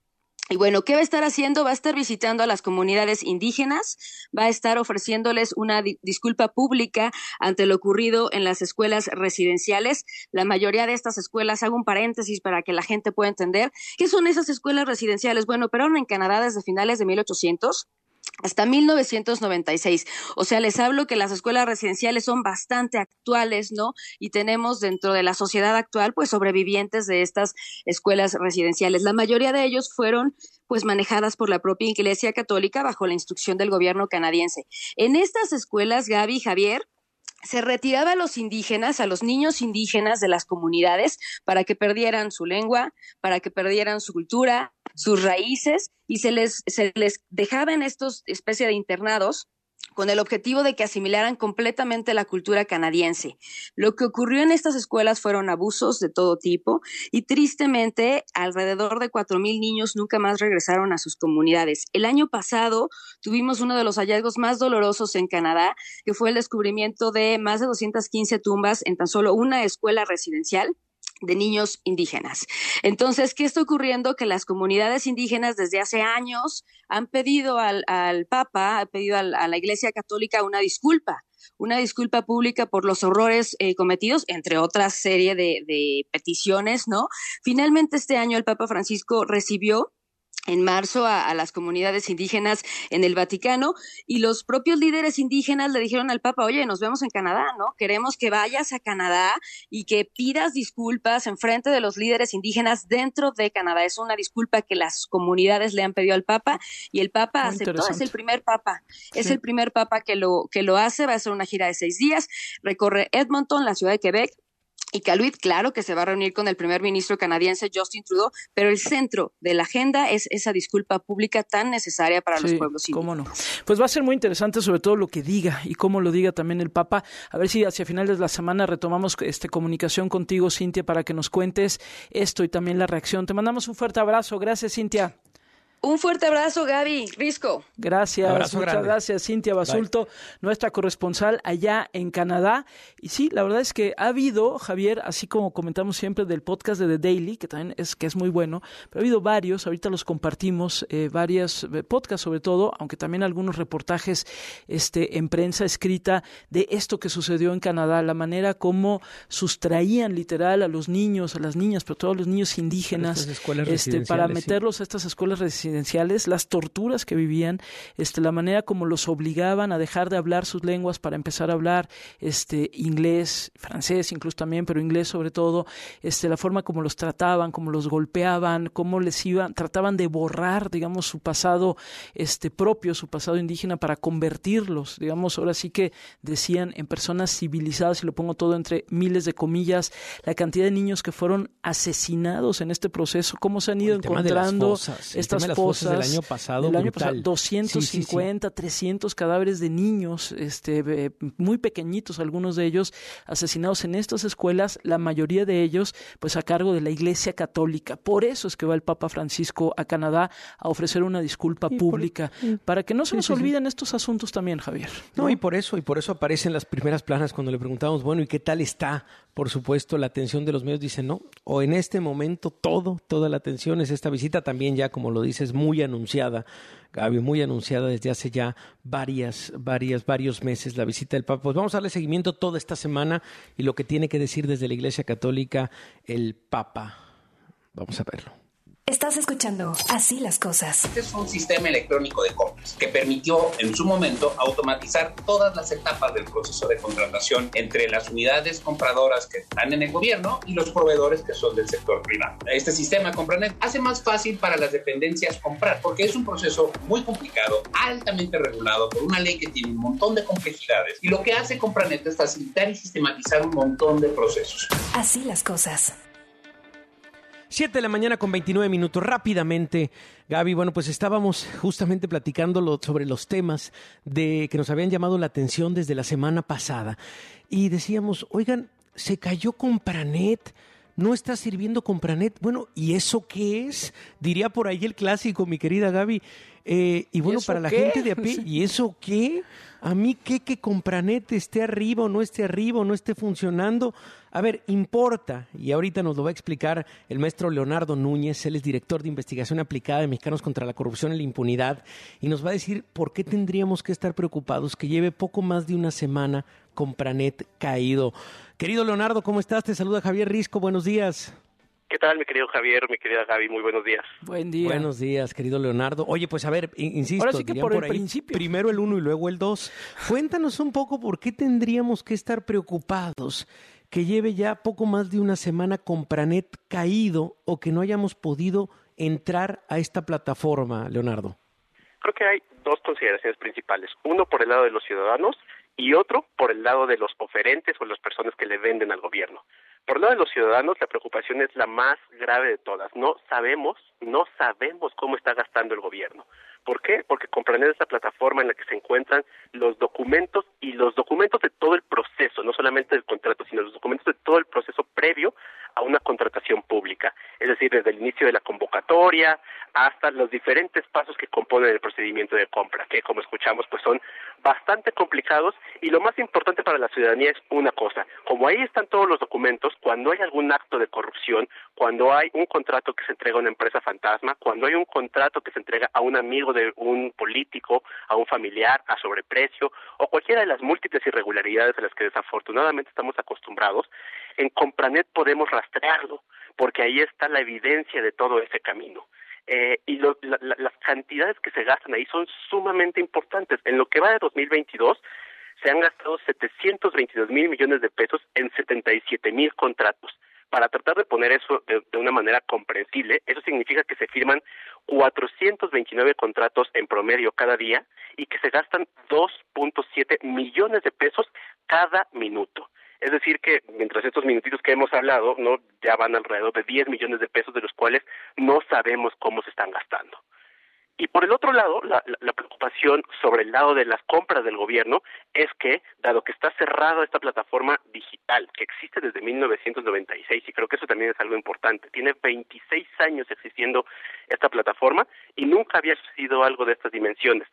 Y bueno, ¿qué va a estar haciendo? Va a estar visitando a las comunidades indígenas, va a estar ofreciéndoles una di- disculpa pública ante lo ocurrido en las escuelas residenciales. La mayoría de estas escuelas, hago un paréntesis para que la gente pueda entender, ¿qué son esas escuelas residenciales? Bueno, operaron en Canadá desde finales de mil ochocientos hasta mil novecientos noventa y seis. O sea, les hablo que las escuelas residenciales son bastante actuales, ¿no? Y tenemos dentro de la sociedad actual, pues, sobrevivientes de estas escuelas residenciales. La mayoría de ellos fueron, pues, manejadas por la propia Iglesia Católica bajo la instrucción del gobierno canadiense. En estas escuelas, Gaby y Javier, se retiraba a los indígenas, a los niños indígenas de las comunidades para que perdieran su lengua, para que perdieran su cultura, sus raíces, y se les, se les dejaba en estos especie de internados con el objetivo de que asimilaran completamente la cultura canadiense. Lo que ocurrió en estas escuelas fueron abusos de todo tipo y tristemente alrededor de cuatro mil niños nunca más regresaron a sus comunidades. El año pasado tuvimos uno de los hallazgos más dolorosos en Canadá, que fue el descubrimiento de más de doscientas quince tumbas en tan solo una escuela residencial de niños indígenas. Entonces, ¿qué está ocurriendo? Que las comunidades indígenas desde hace años han pedido al, al Papa, han pedido al, a la Iglesia Católica una disculpa, una disculpa pública por los horrores eh, cometidos, entre otras serie de, de peticiones, ¿no? Finalmente, este año el Papa Francisco recibió en marzo a, a las comunidades indígenas en el Vaticano, y los propios líderes indígenas le dijeron al Papa, oye, nos vemos en Canadá, ¿no? Queremos que vayas a Canadá y que pidas disculpas en frente de los líderes indígenas dentro de Canadá. Es una disculpa que las comunidades le han pedido al Papa y el Papa Muy aceptó. interesante. Es el primer Papa, es Sí. el primer Papa que lo, que lo hace. Va a hacer una gira de seis días, recorre Edmonton, la ciudad de Quebec, y Iqaluit. Claro que se va a reunir con el primer ministro canadiense Justin Trudeau, pero el centro de la agenda es esa disculpa pública tan necesaria para los Sí, pueblos cómo indígenas. no. Pues va a ser muy interesante, sobre todo lo que diga y cómo lo diga también el Papa. A ver si hacia finales de la semana retomamos este comunicación contigo, Cintia, para que nos cuentes esto y también la reacción. Te mandamos un fuerte abrazo. Gracias, Cintia. Un fuerte abrazo, Gaby, Risco. Gracias, Abrazo muchas grande. gracias, Cintia Basulto, nuestra corresponsal allá en Canadá. Y sí, la verdad es que ha habido, Javier, así como comentamos siempre del podcast de The Daily, que también es que es muy bueno, pero ha habido varios, ahorita los compartimos, eh, varios eh, podcasts sobre todo, aunque también algunos reportajes este, en prensa escrita de esto que sucedió en Canadá, la manera como sustraían literal a los niños, a las niñas, pero todos los niños indígenas, Estas escuelas este, para residenciales, sí. meterlos a estas escuelas residenciales, las torturas que vivían, este, la manera como los obligaban a dejar de hablar sus lenguas para empezar a hablar este, inglés, francés incluso también, pero inglés sobre todo, este, la forma como los trataban, como los golpeaban, cómo les iban, trataban de borrar, digamos, su pasado este, propio, su pasado indígena para convertirlos, digamos, ahora sí que decían en personas civilizadas, y lo pongo todo entre miles de comillas, la cantidad de niños que fueron asesinados en este proceso, cómo se han ido El tema de las encontrando fosas, el estas tema de las fosas fosas del año pasado, del año brutal. pasado, doscientos cincuenta, Sí, sí, sí. trescientos cadáveres de niños, este, eh, muy pequeñitos, algunos de ellos asesinados en estas escuelas, la mayoría de ellos, pues a cargo de la Iglesia Católica. Por eso es que va el Papa Francisco a Canadá a ofrecer una disculpa Y por- pública, para que no se Sí, nos sí, sí. olviden estos asuntos también, Javier. No, y por eso, y por eso aparecen las primeras planas cuando le preguntamos, bueno, ¿y qué tal está? Por supuesto, la atención de los medios. Dice, no, o en este momento todo, toda la atención es esta visita también ya, como lo dices, muy anunciada, Gaby, muy anunciada desde hace ya varias, varias, varios meses la visita del Papa. Pues vamos a darle seguimiento toda esta semana y lo que tiene que decir desde la Iglesia Católica el Papa. Vamos a verlo. Estás escuchando Así las Cosas. Este es un sistema electrónico de compras que permitió en su momento automatizar todas las etapas del proceso de contratación entre las unidades compradoras que están en el gobierno y los proveedores que son del sector privado. Este sistema Compranet hace más fácil para las dependencias comprar porque es un proceso muy complicado, altamente regulado por una ley que tiene un montón de complejidades, y lo que hace Compranet es facilitar y sistematizar un montón de procesos. Así las Cosas. siete de la mañana con veintinueve minutos. Rápidamente, Gaby, bueno, pues estábamos justamente platicando lo- sobre los temas de que nos habían llamado la atención desde la semana pasada. Y decíamos, oigan, se cayó Compranet, no está sirviendo Compranet. Bueno, ¿y eso qué es? Diría por ahí el clásico, mi querida Gaby. Eh, y bueno, ¿Y para la qué? gente de a pie, ¿y eso qué? A mí qué que Compranet esté arriba o no esté arriba o no esté funcionando. A ver, importa, y ahorita nos lo va a explicar el maestro Leonardo Núñez, él es director de investigación aplicada de Mexicanos contra la Corrupción y la Impunidad, y nos va a decir por qué tendríamos que estar preocupados que lleve poco más de una semana Compranet caído. Querido Leonardo, ¿cómo estás? Te saluda Javier Risco, buenos días. ¿Qué tal, mi querido Javier, mi querida Gaby? Muy buenos días. Buen día. Buenos días, querido Leonardo. Oye, pues a ver, insisto, ahora sí que por, por el ahí, principio. Primero el uno y luego el dos. Cuéntanos un poco por qué tendríamos que estar preocupados que lleve ya poco más de una semana Compranet caído o que no hayamos podido entrar a esta plataforma, Leonardo. Creo que hay dos consideraciones principales. Uno por el lado de los ciudadanos y otro por el lado de los oferentes o las personas que le venden al gobierno. Por el lado de los ciudadanos, la preocupación es la más grave de todas. No sabemos, no sabemos cómo está gastando el gobierno. ¿Por qué? Porque Compranet es la plataforma en la que se encuentran los documentos y los documentos de todo el proceso, no solamente del contrato, sino los documentos de todo el proceso previo a una contratación pública. Es decir, desde el inicio de la convocatoria hasta los diferentes pasos que componen el procedimiento de compra, que como escuchamos pues son bastante complicados, y lo más importante para la ciudadanía es una cosa: como ahí están todos los documentos, cuando hay algún acto de corrupción, cuando hay un contrato que se entrega a una empresa fantasma, cuando hay un contrato que se entrega a un amigo de un político, a un familiar, a sobreprecio, o cualquiera de las múltiples irregularidades a las que desafortunadamente estamos acostumbrados, en Compranet podemos rastrearlo, porque ahí está la evidencia de todo ese camino. Eh, y lo, la, la, las cantidades que se gastan ahí son sumamente importantes. En lo que va de dos mil veintidós, se han gastado setecientos veintidós mil millones de pesos en setenta y siete mil contratos. Para tratar de poner eso de, de una manera comprensible, eso significa que se firman cuatrocientos veintinueve contratos en promedio cada día y que se gastan dos punto siete millones de pesos cada minuto. Es decir que, mientras estos minutitos que hemos hablado, no ya van alrededor de diez millones de pesos, de los cuales no sabemos cómo se están gastando. Y por el otro lado, la, la, la preocupación sobre el lado de las compras del gobierno es que, dado que está cerrada esta plataforma digital, que existe desde mil novecientos noventa y seis, y creo que eso también es algo importante, tiene veintiséis años existiendo esta plataforma y nunca había sucedido algo de estas dimensiones.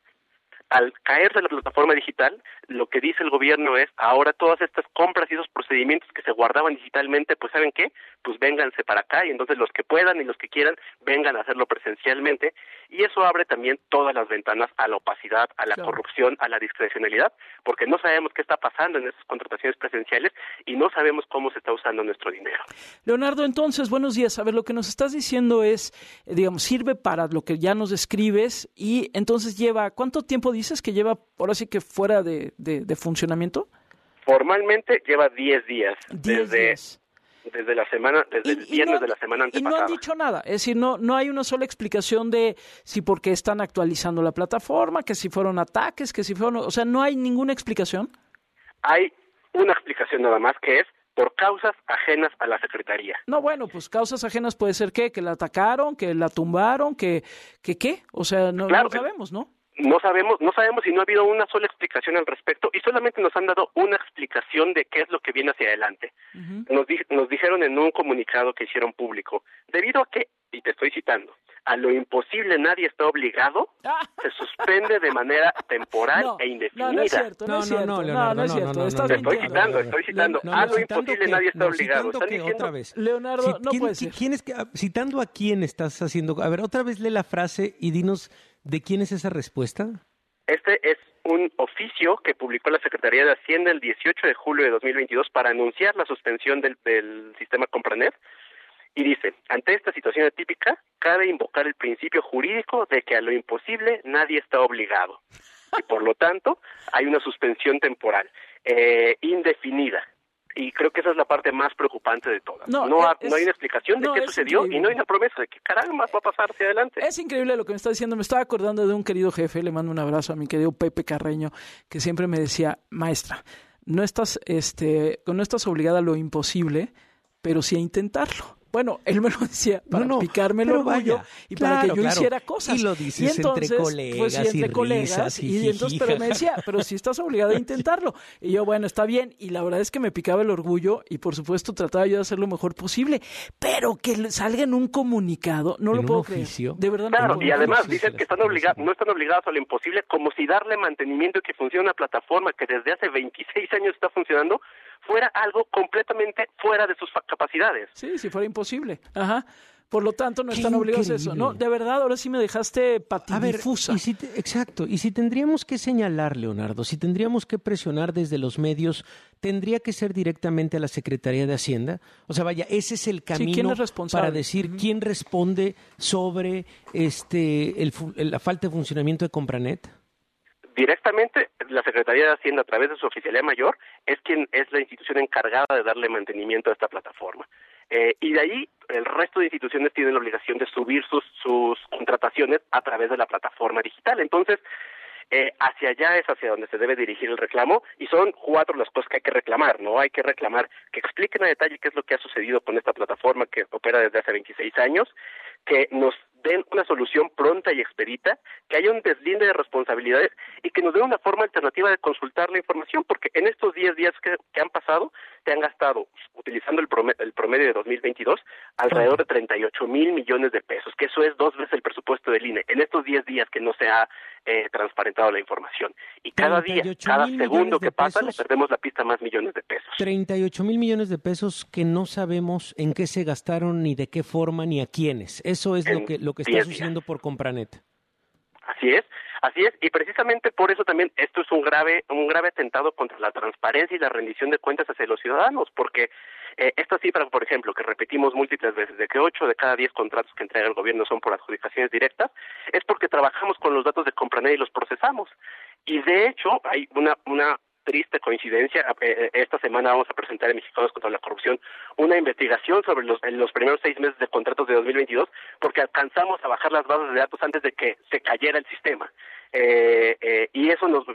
Al caer de la plataforma digital, lo que dice el gobierno es, ahora todas estas compras y esos procedimientos que se guardaban digitalmente, pues ¿saben qué? Pues vénganse para acá, y entonces los que puedan y los que quieran vengan a hacerlo presencialmente, y eso abre también todas las ventanas a la opacidad, a la claro. corrupción, a la discrecionalidad, porque no sabemos qué está pasando en esas contrataciones presenciales y no sabemos cómo se está usando nuestro dinero. Leonardo, entonces, buenos días. A ver, lo que nos estás diciendo es, eh, digamos, sirve para lo que ya nos describes, y entonces lleva, ¿cuánto tiempo dices que lleva, ahora sí que fuera de, de, de funcionamiento? Formalmente lleva diez días. diez desde, días. Desde la semana, desde Y- el y viernes no- de la semana Y no antepasada. han dicho nada, es decir, no, no hay una sola explicación de si por qué están actualizando la plataforma, que si fueron ataques, que si fueron, o sea, no hay ninguna explicación. Hay una explicación nada más, que es por causas ajenas a la Secretaría. No, bueno, pues causas ajenas puede ser que, que la atacaron, que la tumbaron, que, que qué, o sea, no, Claro no que- sabemos, ¿no? No sabemos, no sabemos si no ha habido una sola explicación al respecto, y solamente nos han dado una explicación de qué es lo que viene hacia adelante. Nos, di- nos dijeron en un comunicado que hicieron público, debido a que, y te estoy citando, a lo imposible nadie está obligado, se suspende de manera temporal No, e indefinida. no, no es cierto, no, es cierto, no, no, es cierto, estás Te estoy mintiendo. citando, estoy citando, No, a no, lo citando imposible que- nadie está no, obligado. citando Están que diciendo, otra vez. Leonardo, Si- no ¿quién- puede qui- ser. quién es que- ah, citando a quién estás haciendo. A ver, otra vez lee la frase y dinos de quién es esa respuesta. Este es un oficio que publicó la Secretaría de Hacienda el dieciocho de julio de dos mil veintidós para anunciar la suspensión del, del sistema Compranet, y dice, ante esta situación atípica, cabe invocar el principio jurídico de que a lo imposible nadie está obligado, y por lo tanto hay una suspensión temporal eh, indefinida. Y creo que esa es la parte más preocupante de todas. No, No, ha- es- no hay una explicación de no, qué es sucedió increíble. y no hay una promesa de qué caramba va a pasar hacia adelante. Es increíble lo que me está diciendo. Me estaba acordando de un querido jefe, le mando un abrazo a mi querido Pepe Carreño, que siempre me decía, maestra, no estás, este, no estás obligada a lo imposible, pero sí a intentarlo. Bueno, él me lo decía para no, no, picarme el orgullo vaya, y claro, para que yo claro. hiciera cosas. Y lo dices y entonces, entre colegas pues, sí, entre y colegas, risas y, y entonces, pero me decía, pero si estás obligado a intentarlo. Y yo, bueno, está bien. Y la verdad es que me picaba el orgullo y por supuesto trataba yo de hacer lo mejor posible. Pero que salga en un comunicado, no ¿En lo un puedo oficio? creer. De verdad, Claro, no lo puedo y además creer. dicen que están obligados, no están obligados a lo imposible, como si darle mantenimiento y que funcione una plataforma que desde hace veintiséis años está funcionando fuera algo completamente fuera de sus capacidades. Sí, si fuera imposible. Ajá. Por lo tanto, no Qué están obligados a eso. increíble. No, de verdad, ahora sí me dejaste A ver, patidifusa. y si te- exacto, y si tendríamos que señalar, Leonardo, si tendríamos que presionar desde los medios, ¿tendría que ser directamente a la Secretaría de Hacienda? O sea, vaya, ese es el camino ¿quién es responsable? para decir quién responde sobre este el fu- la falta de funcionamiento de Compranet. Directamente, la Secretaría de Hacienda, a través de su oficialía mayor, es quien es la institución encargada de darle mantenimiento a esta plataforma. Eh, y de ahí, el resto de instituciones tienen la obligación de subir sus, sus contrataciones a través de la plataforma digital. Entonces, eh, hacia allá es hacia donde se debe dirigir el reclamo, y son cuatro las cosas que hay que reclamar, ¿no? Hay que reclamar que expliquen a detalle qué es lo que ha sucedido con esta plataforma que opera desde hace veintiséis años, que nos den una solución pronta y expedita, que haya un deslinde de responsabilidades y que nos den una forma alternativa de consultar la información, porque en estos diez días que, que han pasado, te han gastado, utilizando el promedio, el promedio de dos mil veintidós, alrededor de treinta y ocho mil millones de pesos, que eso es dos veces el presupuesto del I N E, en estos diez días que no se ha eh, transparentado la información. Y cada día, cada segundo que pasa, le perdemos la pista a más millones de pesos. treinta y ocho mil millones de pesos que no sabemos en qué se gastaron, ni de qué forma, ni a quiénes. Eso es lo que, lo que está diez sucediendo por Compranet. Así es, así es, y precisamente por eso también esto es un grave, un grave atentado contra la transparencia y la rendición de cuentas hacia los ciudadanos, porque eh, esta cifra, por ejemplo, que repetimos múltiples veces, de que ocho de cada diez contratos que entrega el gobierno son por adjudicaciones directas, es porque trabajamos con los datos de Compranet y los procesamos. Y de hecho, hay una, una triste coincidencia. Esta semana vamos a presentar en Mexicanos contra la Corrupción una investigación sobre los, en los primeros seis meses de contratos de dos mil veintidós, porque alcanzamos a bajar las bases de datos antes de que se cayera el sistema. Eh, eh, y eso nos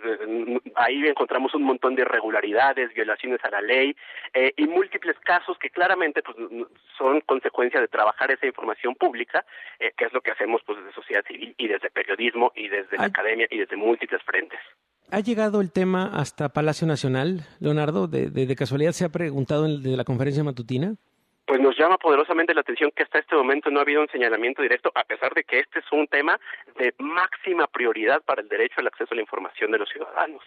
ahí encontramos un montón de irregularidades, violaciones a la ley eh, y múltiples casos que claramente pues son consecuencia de trabajar esa información pública, eh, que es lo que hacemos pues desde sociedad civil y desde periodismo y desde la academia y desde múltiples frentes. ¿Ha llegado el tema hasta Palacio Nacional, Leonardo? ¿De, de, de casualidad se ha preguntado en de la conferencia matutina? Pues nos llama poderosamente la atención que hasta este momento no ha habido un señalamiento directo, a pesar de que este es un tema de máxima prioridad para el derecho al acceso a la información de los ciudadanos.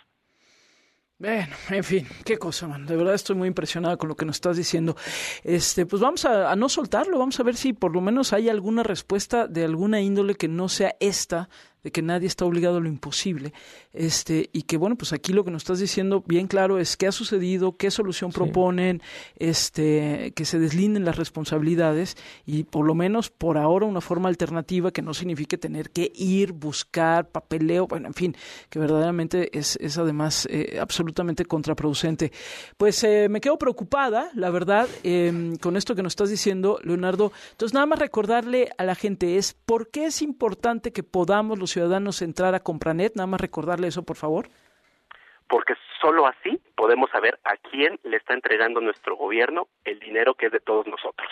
Bueno, en fin, qué cosa, man. De verdad estoy muy impresionado con lo que nos estás diciendo. Este, pues vamos a, a no soltarlo, vamos a ver si por lo menos hay alguna respuesta de alguna índole que no sea esta, de que nadie está obligado a lo imposible, este, y que bueno, pues aquí lo que nos estás diciendo bien claro es qué ha sucedido, qué solución sí. proponen, este, que se deslinden las responsabilidades y por lo menos por ahora una forma alternativa que no signifique tener que ir, buscar, papeleo, bueno, en fin, que verdaderamente es, es además eh, absolutamente contraproducente. Pues eh, me quedo preocupada, la verdad, eh, con esto que nos estás diciendo, Leonardo. Entonces nada más recordarle a la gente es por qué es importante que podamos los ciudadanos entrar a Compranet, nada más recordarle eso, por favor. Porque solo así podemos saber a quién le está entregando nuestro gobierno el dinero que es de todos nosotros.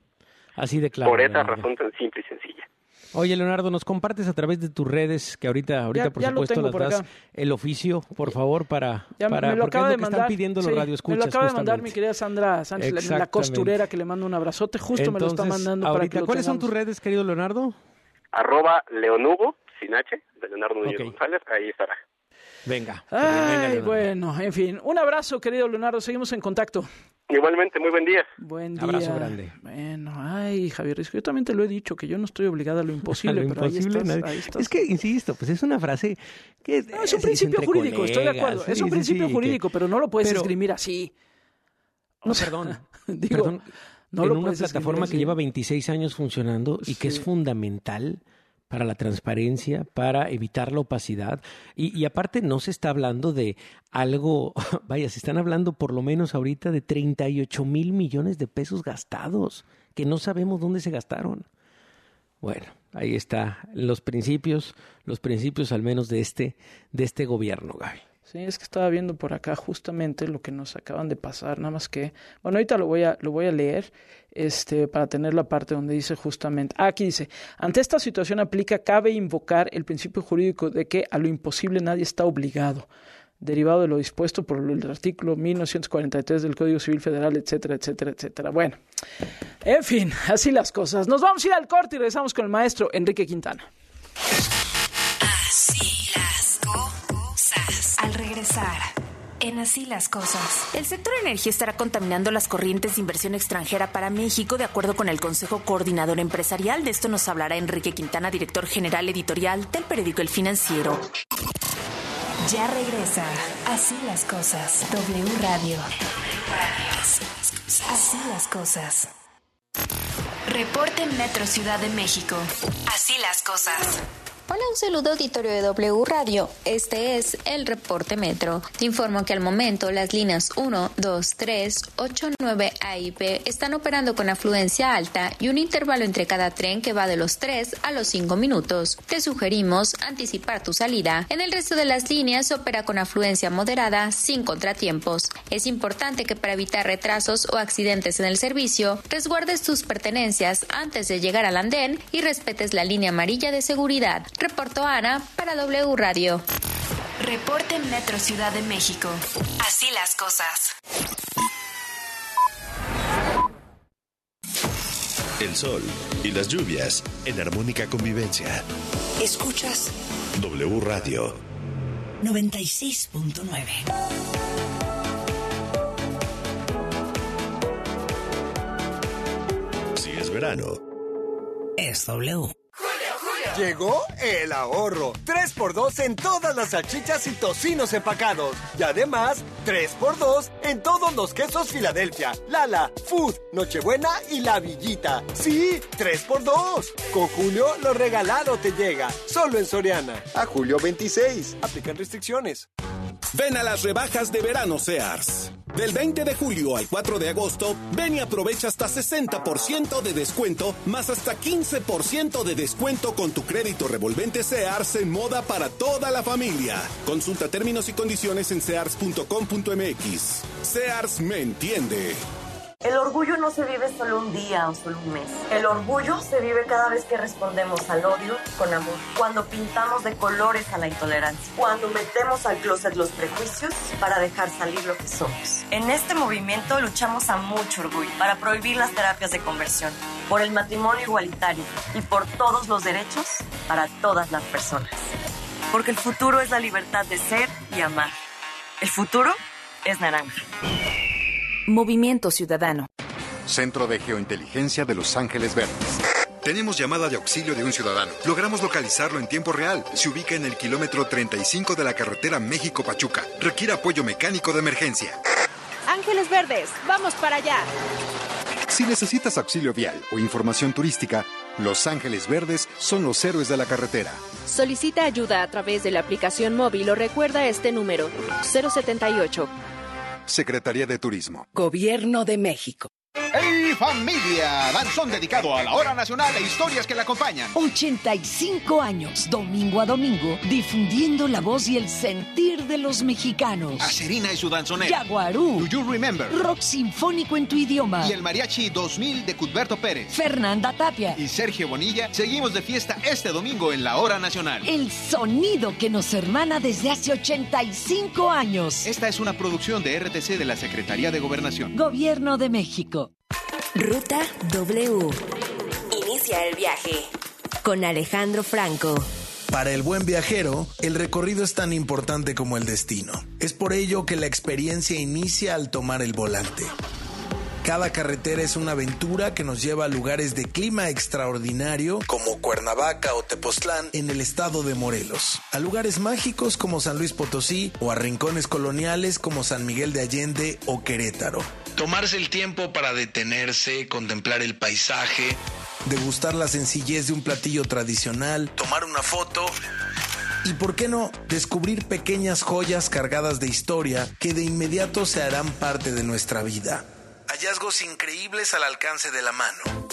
Así de claro. Por esa Leonardo. razón tan simple y sencilla. Oye, Leonardo, nos compartes a través de tus redes, que ahorita, ahorita ya, por ya supuesto las por das, acá. El oficio, por favor, para, ya para me lo porque acaba es lo de que mandar, están pidiendo los sí, radioescuchas. Me lo acaba justamente. de mandar mi querida Sandra Sánchez, la, la costurera, que le mando un abrazote, justo Entonces, me lo está mandando ahorita, para que lo ¿cuáles tengamos. son tus redes, querido Leonardo? Arroba Leonugo, sin H, de Leonardo Núñez okay. González, ahí estará. Venga. Ay, venga, bueno, en fin. Un abrazo, querido Leonardo. Seguimos en contacto. Igualmente, muy buen día. Buen día. Abrazo grande. Bueno, ay, Javier, es que yo también te lo he dicho, que yo no estoy obligada a lo imposible, a lo pero imposible, ahí, estás, nadie... ahí estás. Es que, insisto, pues es una frase que... No, es un principio jurídico, colegas, estoy de acuerdo. sí, es un sí, principio sí, jurídico, que... pero no lo puedes pero... esgrimir así. No, perdón. Digo, perdón. no en lo una plataforma así. que lleva veintiséis años funcionando y sí. que es fundamental para la transparencia, para evitar la opacidad. Y, y aparte no se está hablando de algo, vaya, se están hablando por lo menos ahorita de treinta y ocho mil millones de pesos gastados, que no sabemos dónde se gastaron. Bueno, ahí está los principios, los principios al menos de este, de este gobierno, Gaby. Sí, es que estaba viendo por acá justamente lo que nos acaban de pasar, nada más que, bueno, ahorita lo voy a, lo voy a leer, este, para tener la parte donde dice justamente, ah, aquí dice, ante esta situación aplica, cabe invocar el principio jurídico de que a lo imposible nadie está obligado, derivado de lo dispuesto por el artículo mil novecientos cuarenta y tres del Código Civil Federal, etcétera, etcétera, etcétera. Bueno, en fin, así las cosas. Nos vamos a ir al corte y regresamos con el maestro Enrique Quintana. Así las cosas. Al regresar, en Así las cosas. El sector energía estará contaminando las corrientes de inversión extranjera para México, de acuerdo con el Consejo Coordinador Empresarial. De esto nos hablará Enrique Quintana, director general editorial del periódico El Financiero. Ya regresa Así las cosas. W Radio. Así las cosas. Reporte Metro Ciudad de México. Así las cosas. Hola, un saludo auditorio de W Radio. Este es el Reporte Metro. Te informo que al momento las líneas uno, dos, tres, ocho, nueve A y B están operando con afluencia alta y un intervalo entre cada tren que va de los tres a los cinco minutos. Te sugerimos anticipar tu salida. En el resto de las líneas se opera con afluencia moderada sin contratiempos. Es importante que para evitar retrasos o accidentes en el servicio, resguardes tus pertenencias antes de llegar al andén y respetes la línea amarilla de seguridad. Reportó Ana para W Radio. Reporte Metro Ciudad de México. Así las cosas. El sol y las lluvias en armónica convivencia. Escuchas W Radio noventa y seis punto nueve. Si es verano, es W. Llegó el ahorro. tres por dos en todas las salchichas y tocinos empacados. Y además, tres por dos en todos los quesos Filadelfia, Lala, Food, Nochebuena y La Villita. Sí, tres por dos. Con Julio, lo regalado te llega. Solo en Soriana. A julio veintiséis. Aplican restricciones. Ven a las rebajas de verano Sears. Del veinte de julio al cuatro de agosto, ven y aprovecha hasta sesenta por ciento de descuento, más hasta quince por ciento de descuento con tu crédito revolvente Sears en moda para toda la familia. Consulta términos y condiciones en sears punto com punto m x. Sears me entiende. El orgullo no se vive solo un día o solo un mes. El orgullo se vive cada vez que respondemos al odio con amor. Cuando pintamos de colores a la intolerancia. Cuando metemos al closet los prejuicios para dejar salir lo que somos. En este movimiento luchamos a mucho orgullo para prohibir las terapias de conversión, por el matrimonio igualitario y por todos los derechos para todas las personas. Porque el futuro es la libertad de ser y amar. El futuro es naranja. Movimiento Ciudadano. Centro de Geointeligencia de Los Ángeles Verdes. Tenemos llamada de auxilio de un ciudadano. Logramos localizarlo en tiempo real. Se ubica en el kilómetro treinta y cinco de la carretera México-Pachuca. Requiere apoyo mecánico de emergencia. Ángeles Verdes, vamos para allá. Si necesitas auxilio vial o información turística, Los Ángeles Verdes son los héroes de la carretera. Solicita ayuda a través de la aplicación móvil o recuerda este número, cero setenta y ocho. Secretaría de Turismo. Gobierno de México. ¡Hey familia! Danzón dedicado a la hora nacional e historias que la acompañan. ochenta y cinco años, domingo a domingo, difundiendo la voz y el sentir de los mexicanos. Acerina y su danzonero. Yaguarú. Do You Remember. Rock sinfónico en tu idioma. Y el Mariachi dos mil de Cudberto Pérez. Fernanda Tapia. Y Sergio Bonilla. Seguimos de fiesta este domingo en la hora nacional. El sonido que nos hermana desde hace ochenta y cinco años. Esta es una producción de R T C de la Secretaría de Gobernación. Gobierno de México. Ruta W. Inicia el viaje con Alejandro Franco. Para el buen viajero, el recorrido es tan importante como el destino. Es por ello que la experiencia inicia al tomar el volante. Cada carretera es una aventura que nos lleva a lugares de clima extraordinario como Cuernavaca o Tepoztlán en el estado de Morelos, a lugares mágicos como San Luis Potosí o a rincones coloniales como San Miguel de Allende o Querétaro. Tomarse el tiempo para detenerse, contemplar el paisaje, degustar la sencillez de un platillo tradicional, tomar una foto y, ¿por qué no?, descubrir pequeñas joyas cargadas de historia que de inmediato se harán parte de nuestra vida. Hallazgos increíbles al alcance de la mano.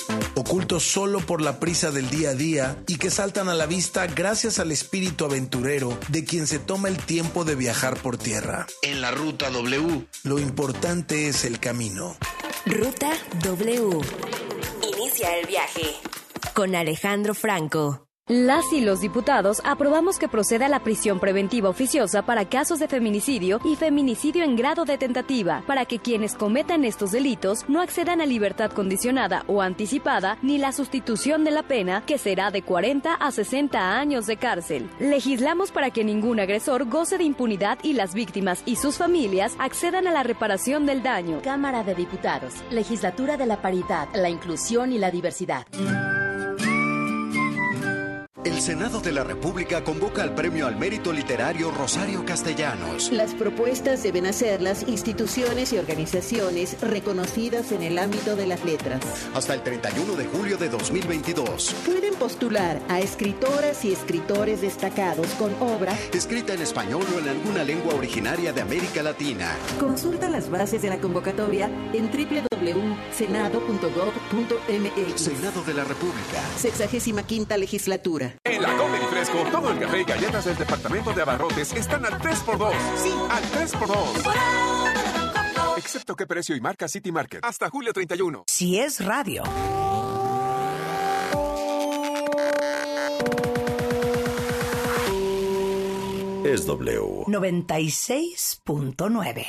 ocultos solo por la prisa del día a día y que saltan a la vista gracias al espíritu aventurero de quien se toma el tiempo de viajar por tierra. En la Ruta W, lo importante es el camino. Ruta W. Inicia el viaje con Alejandro Franco. Las y los diputados aprobamos que proceda la prisión preventiva oficiosa para casos de feminicidio y feminicidio en grado de tentativa, para que quienes cometan estos delitos no accedan a libertad condicionada o anticipada ni la sustitución de la pena, que será de cuarenta a sesenta años de cárcel. Legislamos para que ningún agresor goce de impunidad y las víctimas y sus familias accedan a la reparación del daño. Cámara de Diputados, Legislatura de la Paridad, la Inclusión y la Diversidad. El Senado de la República convoca al Premio al Mérito Literario Rosario Castellanos. Las propuestas deben hacerlas instituciones y organizaciones reconocidas en el ámbito de las letras. Hasta el treinta y uno de julio de dos mil veintidós. Pueden postular a escritoras y escritores destacados con obra escrita en español o en alguna lengua originaria de América Latina. Consulta las bases de la convocatoria en doble u doble u doble u punto senado punto gob punto eme equis. Senado de la República. Sexagésima quinta legislatura. En la Comer y Fresco, todo el café y galletas del departamento de abarrotes están al tres por dos. Sí, al tres por dos. Excepto qué precio y marca City Market. Hasta julio treinta y uno. Si es radio. Es W. noventa y seis punto nueve.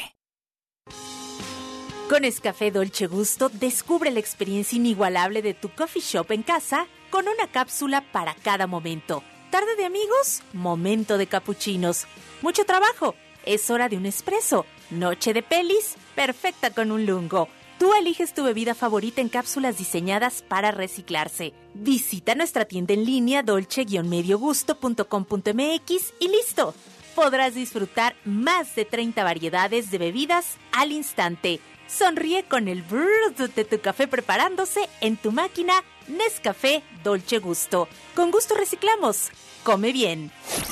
Con Nescafé Dolce Gusto, descubre la experiencia inigualable de tu coffee shop en casa con una cápsula para cada momento. Tarde de amigos, momento de capuchinos. Mucho trabajo, es hora de un espresso. Noche de pelis, perfecta con un lungo. Tú eliges tu bebida favorita en cápsulas diseñadas para reciclarse. Visita nuestra tienda en línea dolce medio gusto punto com punto eme equis y listo. Podrás disfrutar más de treinta variedades de bebidas al instante. Sonríe con el brrr de tu café preparándose en tu máquina Nescafé Dolce Gusto. Con gusto reciclamos. Come bien.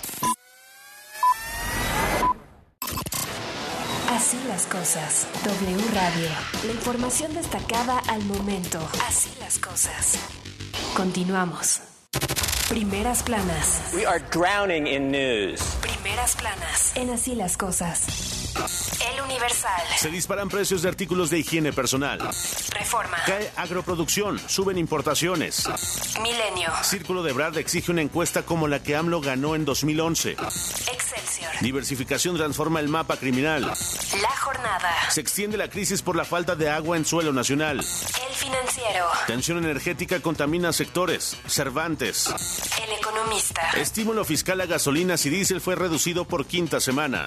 Así las cosas. W Radio. La información destacada al momento. Así las cosas. Continuamos. Primeras planas. We are drowning in news. Primeras planas. En Así las cosas. El Universal. Se disparan precios de artículos de higiene personal. Reforma. Cae agroproducción, suben importaciones. Milenio. Círculo de Ebrard exige una encuesta como la que AMLO ganó en dos mil once. Excelsior. Diversificación transforma el mapa criminal. La Jornada. Se extiende la crisis por la falta de agua en suelo nacional. El Financiero. Tensión energética contamina sectores. Cervantes. El Economista. Estímulo fiscal a gasolinas y diésel fue reducido por quinta semana.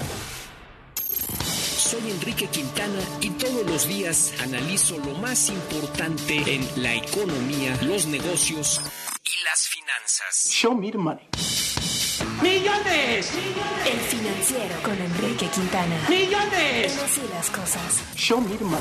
Soy Enrique Quintana y todos los días analizo lo más importante en la economía, los negocios y las finanzas. Show me the money. ¡Millones! El Financiero con Enrique Quintana. ¡Millones! Así las cosas. Show me the money.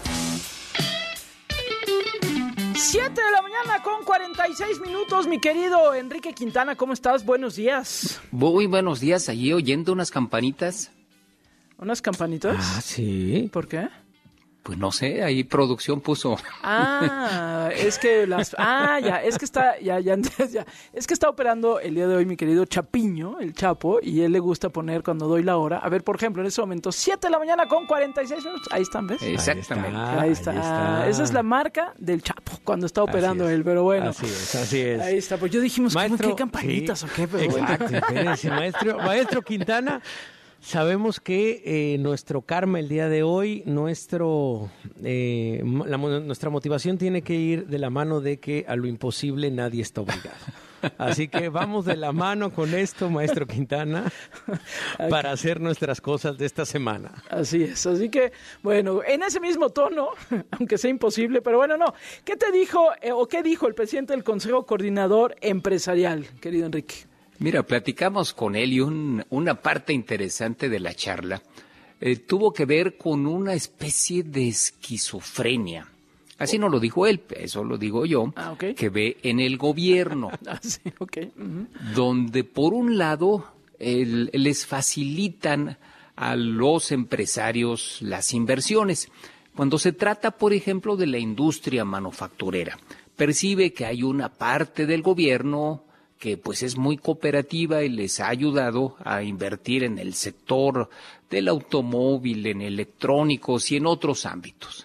siete de la mañana con cuarenta y seis minutos, mi querido Enrique Quintana, ¿cómo estás? Buenos días. Muy buenos días, allí oyendo unas campanitas. ¿Unas campanitas? Ah, sí. ¿Por qué? Pues no sé, ahí producción puso. Ah, es que las... Ah, ya, es que está... Ya, ya, ya. Es que está operando el día de hoy mi querido Chapiño, el Chapo, y él le gusta poner cuando doy la hora. A ver, por ejemplo, en ese momento, siete de la mañana con cuarenta y seis minutos. Ahí están, ¿ves? Exactamente. Ahí está. Ahí está. Esa es la marca del Chapo cuando está operando él, pero bueno. Así es, así es. Ahí está. Pues yo dijimos, maestro, ¿qué campanitas sí, o qué? Pero exacto, bueno. espérense, maestro, maestro Quintana. Sabemos que eh, nuestro karma el día de hoy, nuestro eh, la, nuestra motivación tiene que ir de la mano de que a lo imposible nadie está obligado. Así que vamos de la mano con esto, maestro Quintana, para hacer nuestras cosas de esta semana. Así es, así que, bueno, en ese mismo tono, aunque sea imposible, pero bueno, no. ¿Qué te dijo eh, o qué dijo el presidente del Consejo Coordinador Empresarial, querido Enrique? Mira, platicamos con él y un, una parte interesante de la charla eh, tuvo que ver con una especie de esquizofrenia. Así no lo dijo él, eso lo digo yo, ah, okay. que ve en el gobierno, ah, sí, okay. uh-huh. donde por un lado el, les facilitan a los empresarios las inversiones. Cuando se trata, por ejemplo, de la industria manufacturera, percibe que hay una parte del gobierno que pues es muy cooperativa y les ha ayudado a invertir en el sector del automóvil, en electrónicos y en otros ámbitos.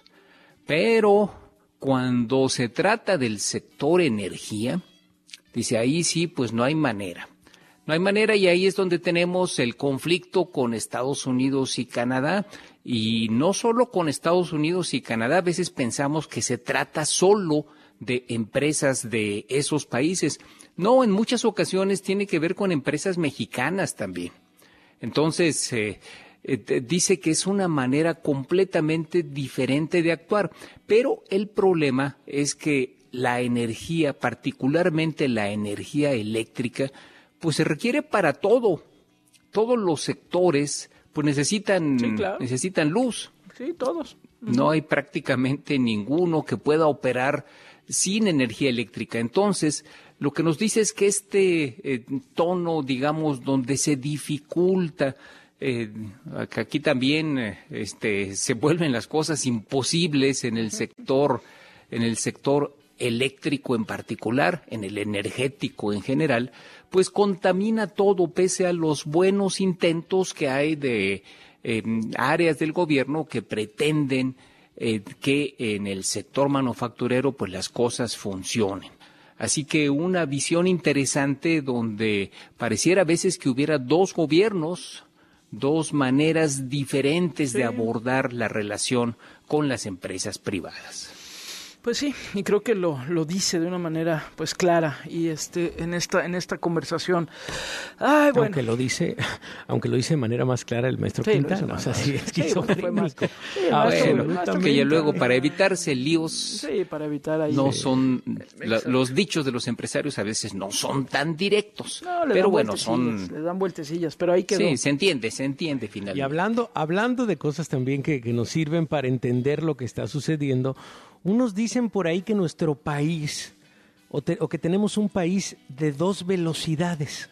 Pero cuando se trata del sector energía, dice ahí sí, pues no hay manera. No hay manera y ahí es donde tenemos el conflicto con Estados Unidos y Canadá. Y no solo con Estados Unidos y Canadá, a veces pensamos que se trata solo de empresas de esos países. No, en muchas ocasiones tiene que ver con empresas mexicanas también. Entonces, eh, eh, dice que es una manera completamente diferente de actuar. Pero el problema es que la energía, particularmente la energía eléctrica, pues se requiere para todo. Todos los sectores pues necesitan, sí, claro. necesitan luz. Sí, todos. No hay prácticamente ninguno que pueda operar sin energía eléctrica. Entonces, lo que nos dice es que este eh, tono, digamos, donde se dificulta, eh, aquí también eh, este, se vuelven las cosas imposibles en el sector, en el sector eléctrico en particular, en el energético en general, pues contamina todo pese a los buenos intentos que hay de eh, áreas del gobierno que pretenden eh, que en el sector manufacturero pues las cosas funcionen. Así que una visión interesante donde pareciera a veces que hubiera dos gobiernos, dos maneras diferentes sí. de abordar la relación con las empresas privadas. Pues sí, y creo que lo, lo dice de una manera pues clara y este en esta en esta conversación. Ay, bueno. Aunque lo dice, aunque lo dice de manera más clara el maestro sí, Quintana, o sea, sí, esquizofrénico. Sí, ah, bueno, que ya luego para evitarse líos, sí, para evitar ahí no de, son la, los dichos de los empresarios a veces no son tan directos, no, pero bueno, son le dan vueltecillas, pero ahí quedó. Sí, se entiende, se entiende finalmente. Y hablando hablando de cosas también que, que nos sirven para entender lo que está sucediendo. Unos dicen por ahí que nuestro país, o, te, o que tenemos un país de dos velocidades.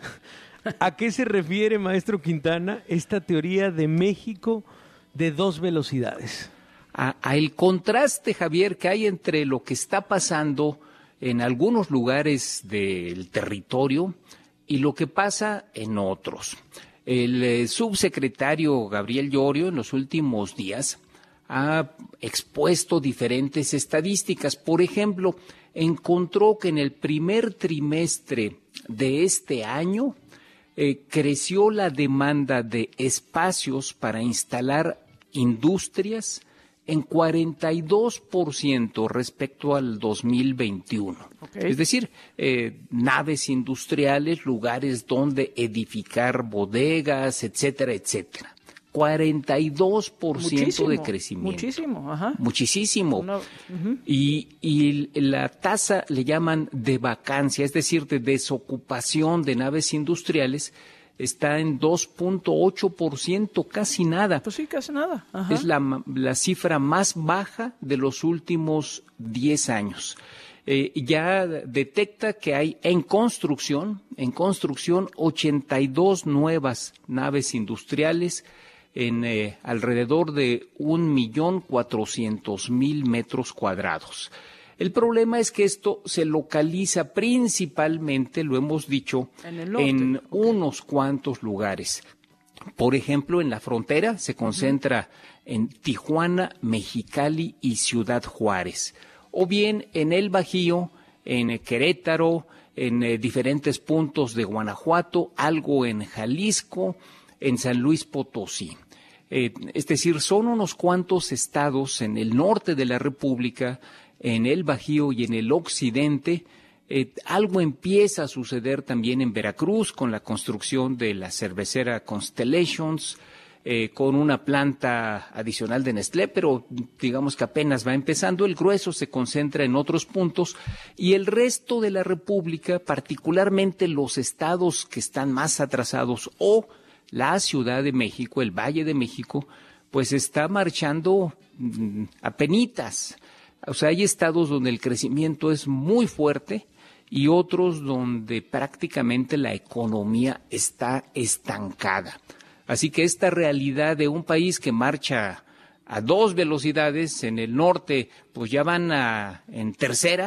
¿A qué se refiere, maestro Quintana, esta teoría de México de dos velocidades? A, a el contraste, Javier, que hay entre lo que está pasando en algunos lugares del territorio y lo que pasa en otros. El eh, subsecretario Gabriel Llorio en los últimos días ha expuesto diferentes estadísticas. Por ejemplo, encontró que en el primer trimestre de este año eh, creció la demanda de espacios para instalar industrias en cuarenta y dos por ciento respecto al dos mil veintiuno. Okay. Es decir, eh, naves industriales, lugares donde edificar bodegas, etcétera, etcétera. cuarenta y dos por ciento muchísimo, de crecimiento. Muchísimo, ajá. Muchísimo. Una, uh-huh. y, y la tasa le llaman de vacancia, es decir, de desocupación de naves industriales, está en dos punto ocho por ciento, casi nada. Pues sí, casi nada. Ajá. Es la, la cifra más baja de los últimos diez años. Eh, ya detecta que hay en construcción, en construcción ochenta y dos nuevas naves industriales, en eh, alrededor de un millón cuatrocientos mil metros cuadrados. El problema es que esto se localiza principalmente, lo hemos dicho, en, el norte. en okay. unos cuantos lugares. Por ejemplo, en la frontera se concentra uh-huh. en Tijuana, Mexicali y Ciudad Juárez. O bien en el Bajío, en Querétaro, en eh, diferentes puntos de Guanajuato, algo en Jalisco, en San Luis Potosí. Eh, es decir, son unos cuantos estados en el norte de la República, en el Bajío y en el occidente. Eh, algo empieza a suceder también en Veracruz con la construcción de la cervecera Constellations, eh, con una planta adicional de Nestlé, pero digamos que apenas va empezando. El grueso se concentra en otros puntos y el resto de la República, particularmente los estados que están más atrasados o la Ciudad de México, el Valle de México, pues está marchando mm, apenitas. O sea, hay estados donde el crecimiento es muy fuerte y otros donde prácticamente la economía está estancada. Así que esta realidad de un país que marcha a dos velocidades, en el norte pues ya van a, en tercera,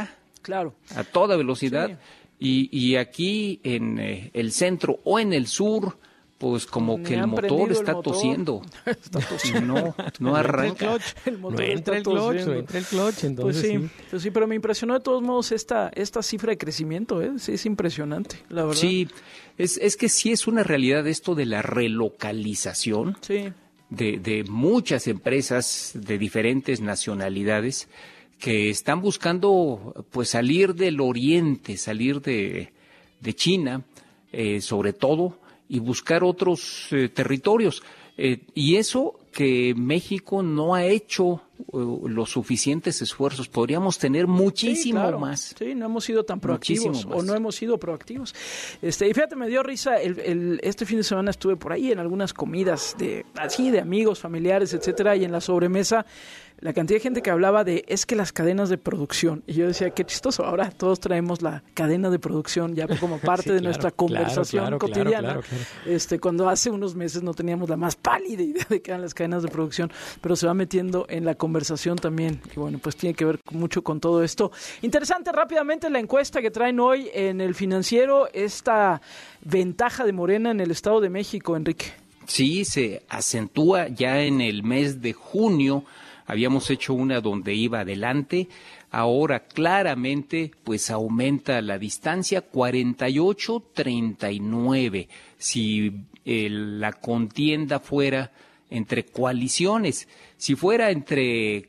Claro. A toda velocidad. Sí. Y, y aquí en eh, el centro o en el sur, pues como que el motor está el motor. tosiendo. Está tosiendo. No, no arranca. El motor no entra está el clutch, tosiendo. no entra el clutch, entonces pues sí, sí. Pues sí, pero me impresionó de todos modos esta, esta cifra de crecimiento, ¿eh? Sí, es impresionante, la verdad. Sí, es, es que sí es una realidad esto de la relocalización sí. de, de muchas empresas de diferentes nacionalidades que están buscando pues salir del oriente, salir de, de China, eh, sobre todo, y buscar otros eh, territorios. Eh, y eso que México no ha hecho uh, los suficientes esfuerzos. Podríamos tener muchísimo sí, claro. más. Sí, no hemos sido tan proactivos Muchísimo o más. no hemos sido proactivos. Este, y fíjate, me dio risa, el, el, este fin de semana estuve por ahí en algunas comidas de así de amigos, familiares, etcétera, y en la sobremesa la cantidad de gente que hablaba de es que las cadenas de producción, y yo decía, qué chistoso, ahora todos traemos la cadena de producción ya como parte sí, de claro, nuestra conversación claro, claro, cotidiana. claro, claro, claro. Este, cuando hace unos meses no teníamos la más pálida idea de que eran las cadenas de producción, pero se va metiendo en la conversación también, y bueno, pues tiene que ver mucho con todo esto. Interesante, rápidamente la encuesta que traen hoy en El Financiero, esta ventaja de Morena en el Estado de México, Enrique. Sí, se acentúa ya en el mes de junio. Habíamos hecho una donde iba adelante, ahora claramente pues aumenta la distancia cuarenta y ocho a treinta y nueve. Si eh, la contienda fuera entre coaliciones, si fuera entre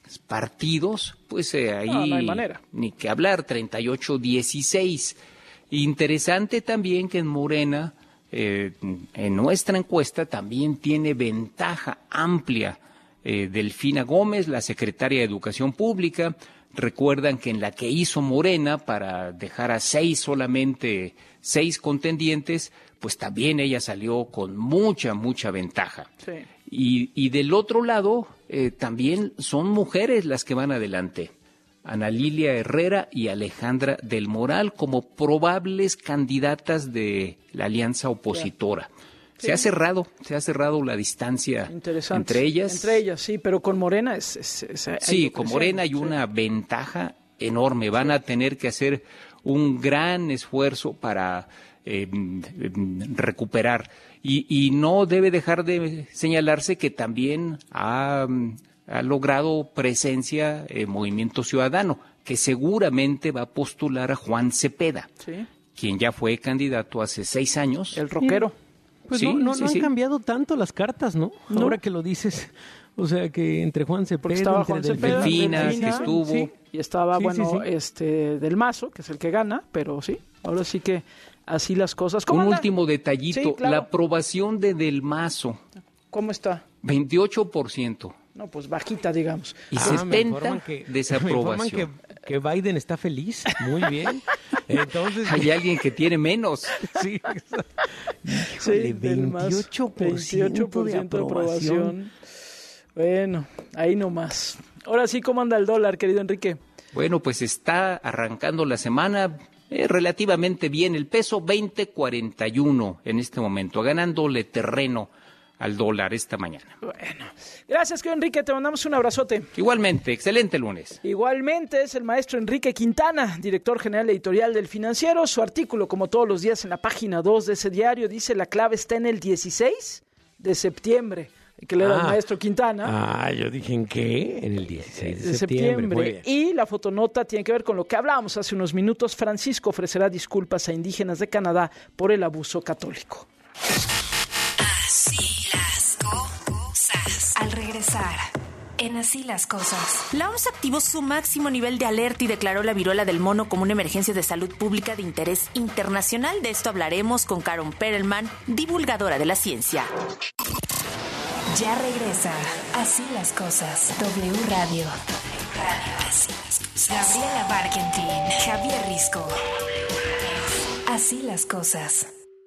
partidos, pues eh, ahí no, no hay manera. Ni que hablar, treinta y ocho a dieciséis. Interesante también que en Morena, eh, en nuestra encuesta, también tiene ventaja amplia. Eh, Delfina Gómez, la secretaria de Educación Pública. Recuerdan que en la que hizo Morena para dejar a seis solamente seis contendientes, pues también ella salió con mucha, mucha ventaja. Sí. Y, y del otro lado, eh, también son mujeres las que van adelante. Ana Lilia Herrera y Alejandra del Moral como probables candidatas de la alianza opositora. Sí. Se ha cerrado, se ha cerrado la distancia entre ellas. Entre ellas, sí, pero con Morena es... es, es sí, con Morena hay sí. una ventaja enorme. Van sí. a tener que hacer un gran esfuerzo para eh, recuperar. Y, y no debe dejar de señalarse que también ha, ha logrado presencia el Movimiento Ciudadano, que seguramente va a postular a Juan Cepeda, sí. quien ya fue candidato hace seis años. El rockero. Pues sí, no, no, sí, no sí. han cambiado tanto las cartas, ¿no? no. Ahora que lo dices. O sea, que entre Juan Cepeda, estaba entre Juan Cepeda, Delfina, Delfina, que estuvo. Sí, y estaba, sí, bueno, sí, sí. este del Mazo, que es el que gana, pero sí, ahora sí que así las cosas. Un anda? último detallito, sí, claro. la aprobación de Del Mazo, ¿Cómo está? veintiocho por ciento. No, pues bajita, digamos. Y Ah, me setenta informan que- desaprobación. Me informan que, que Biden está feliz, muy bien. Entonces, Hay alguien que tiene menos. sí, Sí, híjole, del Mazo, veintiocho por ciento veintiocho por ciento de aprobación. Bueno, ahí nomás. Ahora sí, ¿cómo anda el dólar, querido Enrique? Bueno, pues está arrancando la semana eh, relativamente bien. El peso veinte cuarenta y uno en este momento, ganándole terreno al dólar esta mañana. Bueno, gracias, querido Enrique, te mandamos un abrazote. Igualmente, excelente lunes. Igualmente es el maestro Enrique Quintana, director general editorial del Financiero. Su artículo, como todos los días, en la página dos de ese diario, dice la clave está en el dieciséis de septiembre. Hay que leer Ah. al maestro Quintana. Ah, yo dije, ¿en qué? En el dieciséis de, de septiembre. septiembre. Muy bien. Y la fotonota tiene que ver con lo que hablábamos hace unos minutos. Francisco ofrecerá disculpas a indígenas de Canadá por el abuso católico. Así las cosas. Al regresar, en Así las cosas. La O M S activó su máximo nivel de alerta y declaró la viruela del mono como una emergencia de salud pública de interés internacional. De esto hablaremos con Karen Perelman, divulgadora de la ciencia. Ya regresa Así las cosas. W Radio. Radio. Así las cosas. Gabriela Barkentin, Javier Risco. Así las cosas.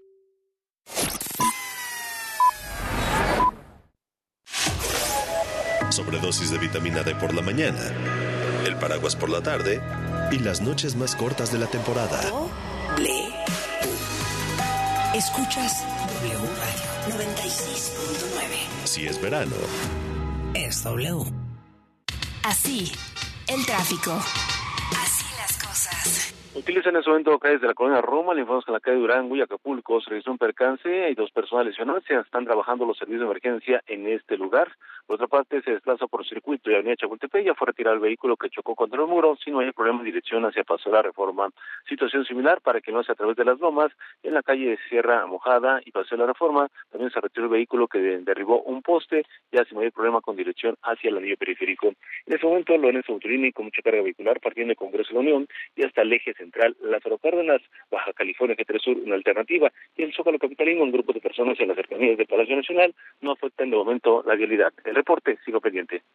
Sobredosis de vitamina D por la mañana, el paraguas por la tarde y las noches más cortas de la temporada. W. Escuchas W Radio noventa y seis punto nueve. Si es verano, Es W. Así, el tráfico. Así las cosas. Utilizan en ese momento calles de la colonia Roma, le informamos que en la calle Durango y Acapulco se registró un percance, hay dos personas lesionadas, se están trabajando los servicios de emergencia en este lugar. Por otra parte, se desplaza por circuito y avenida Chapultepec, ya fue retirado el vehículo que chocó contra el muro, si no hay problema en dirección hacia Paso de la Reforma. Situación similar para que no sea a través de las lomas, en la calle Sierra Mojada y Paseo de la Reforma, también se retiró el vehículo que derribó un poste, ya sin mayor problema con dirección hacia el anillo periférico. En este momento, Lorenzo Buturini con mucha carga vehicular partiendo de Congreso de la Unión y hasta el eje central Lázaro Cárdenas, Baja California G tres Sur, una alternativa, y el Zócalo capitalino, un grupo de personas en las cercanías del Palacio Nacional, no afectan de momento la vialidad. El reporte, sigo pendiente.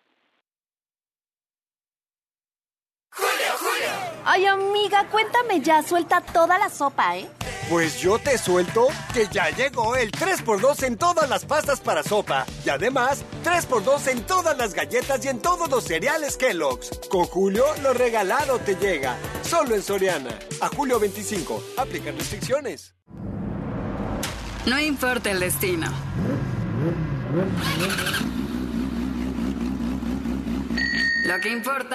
¡Julio, Julio! Ay, amiga, cuéntame ya, suelta toda la sopa, ¿eh? Pues yo te suelto que ya llegó el tres por dos en todas las pastas para sopa. Y además, tres por dos en todas las galletas y en todos los cereales Kellogg's. Con Julio, lo regalado te llega. Solo en Soriana. A julio veinticinco. Aplican restricciones. No importa el destino. Lo que importa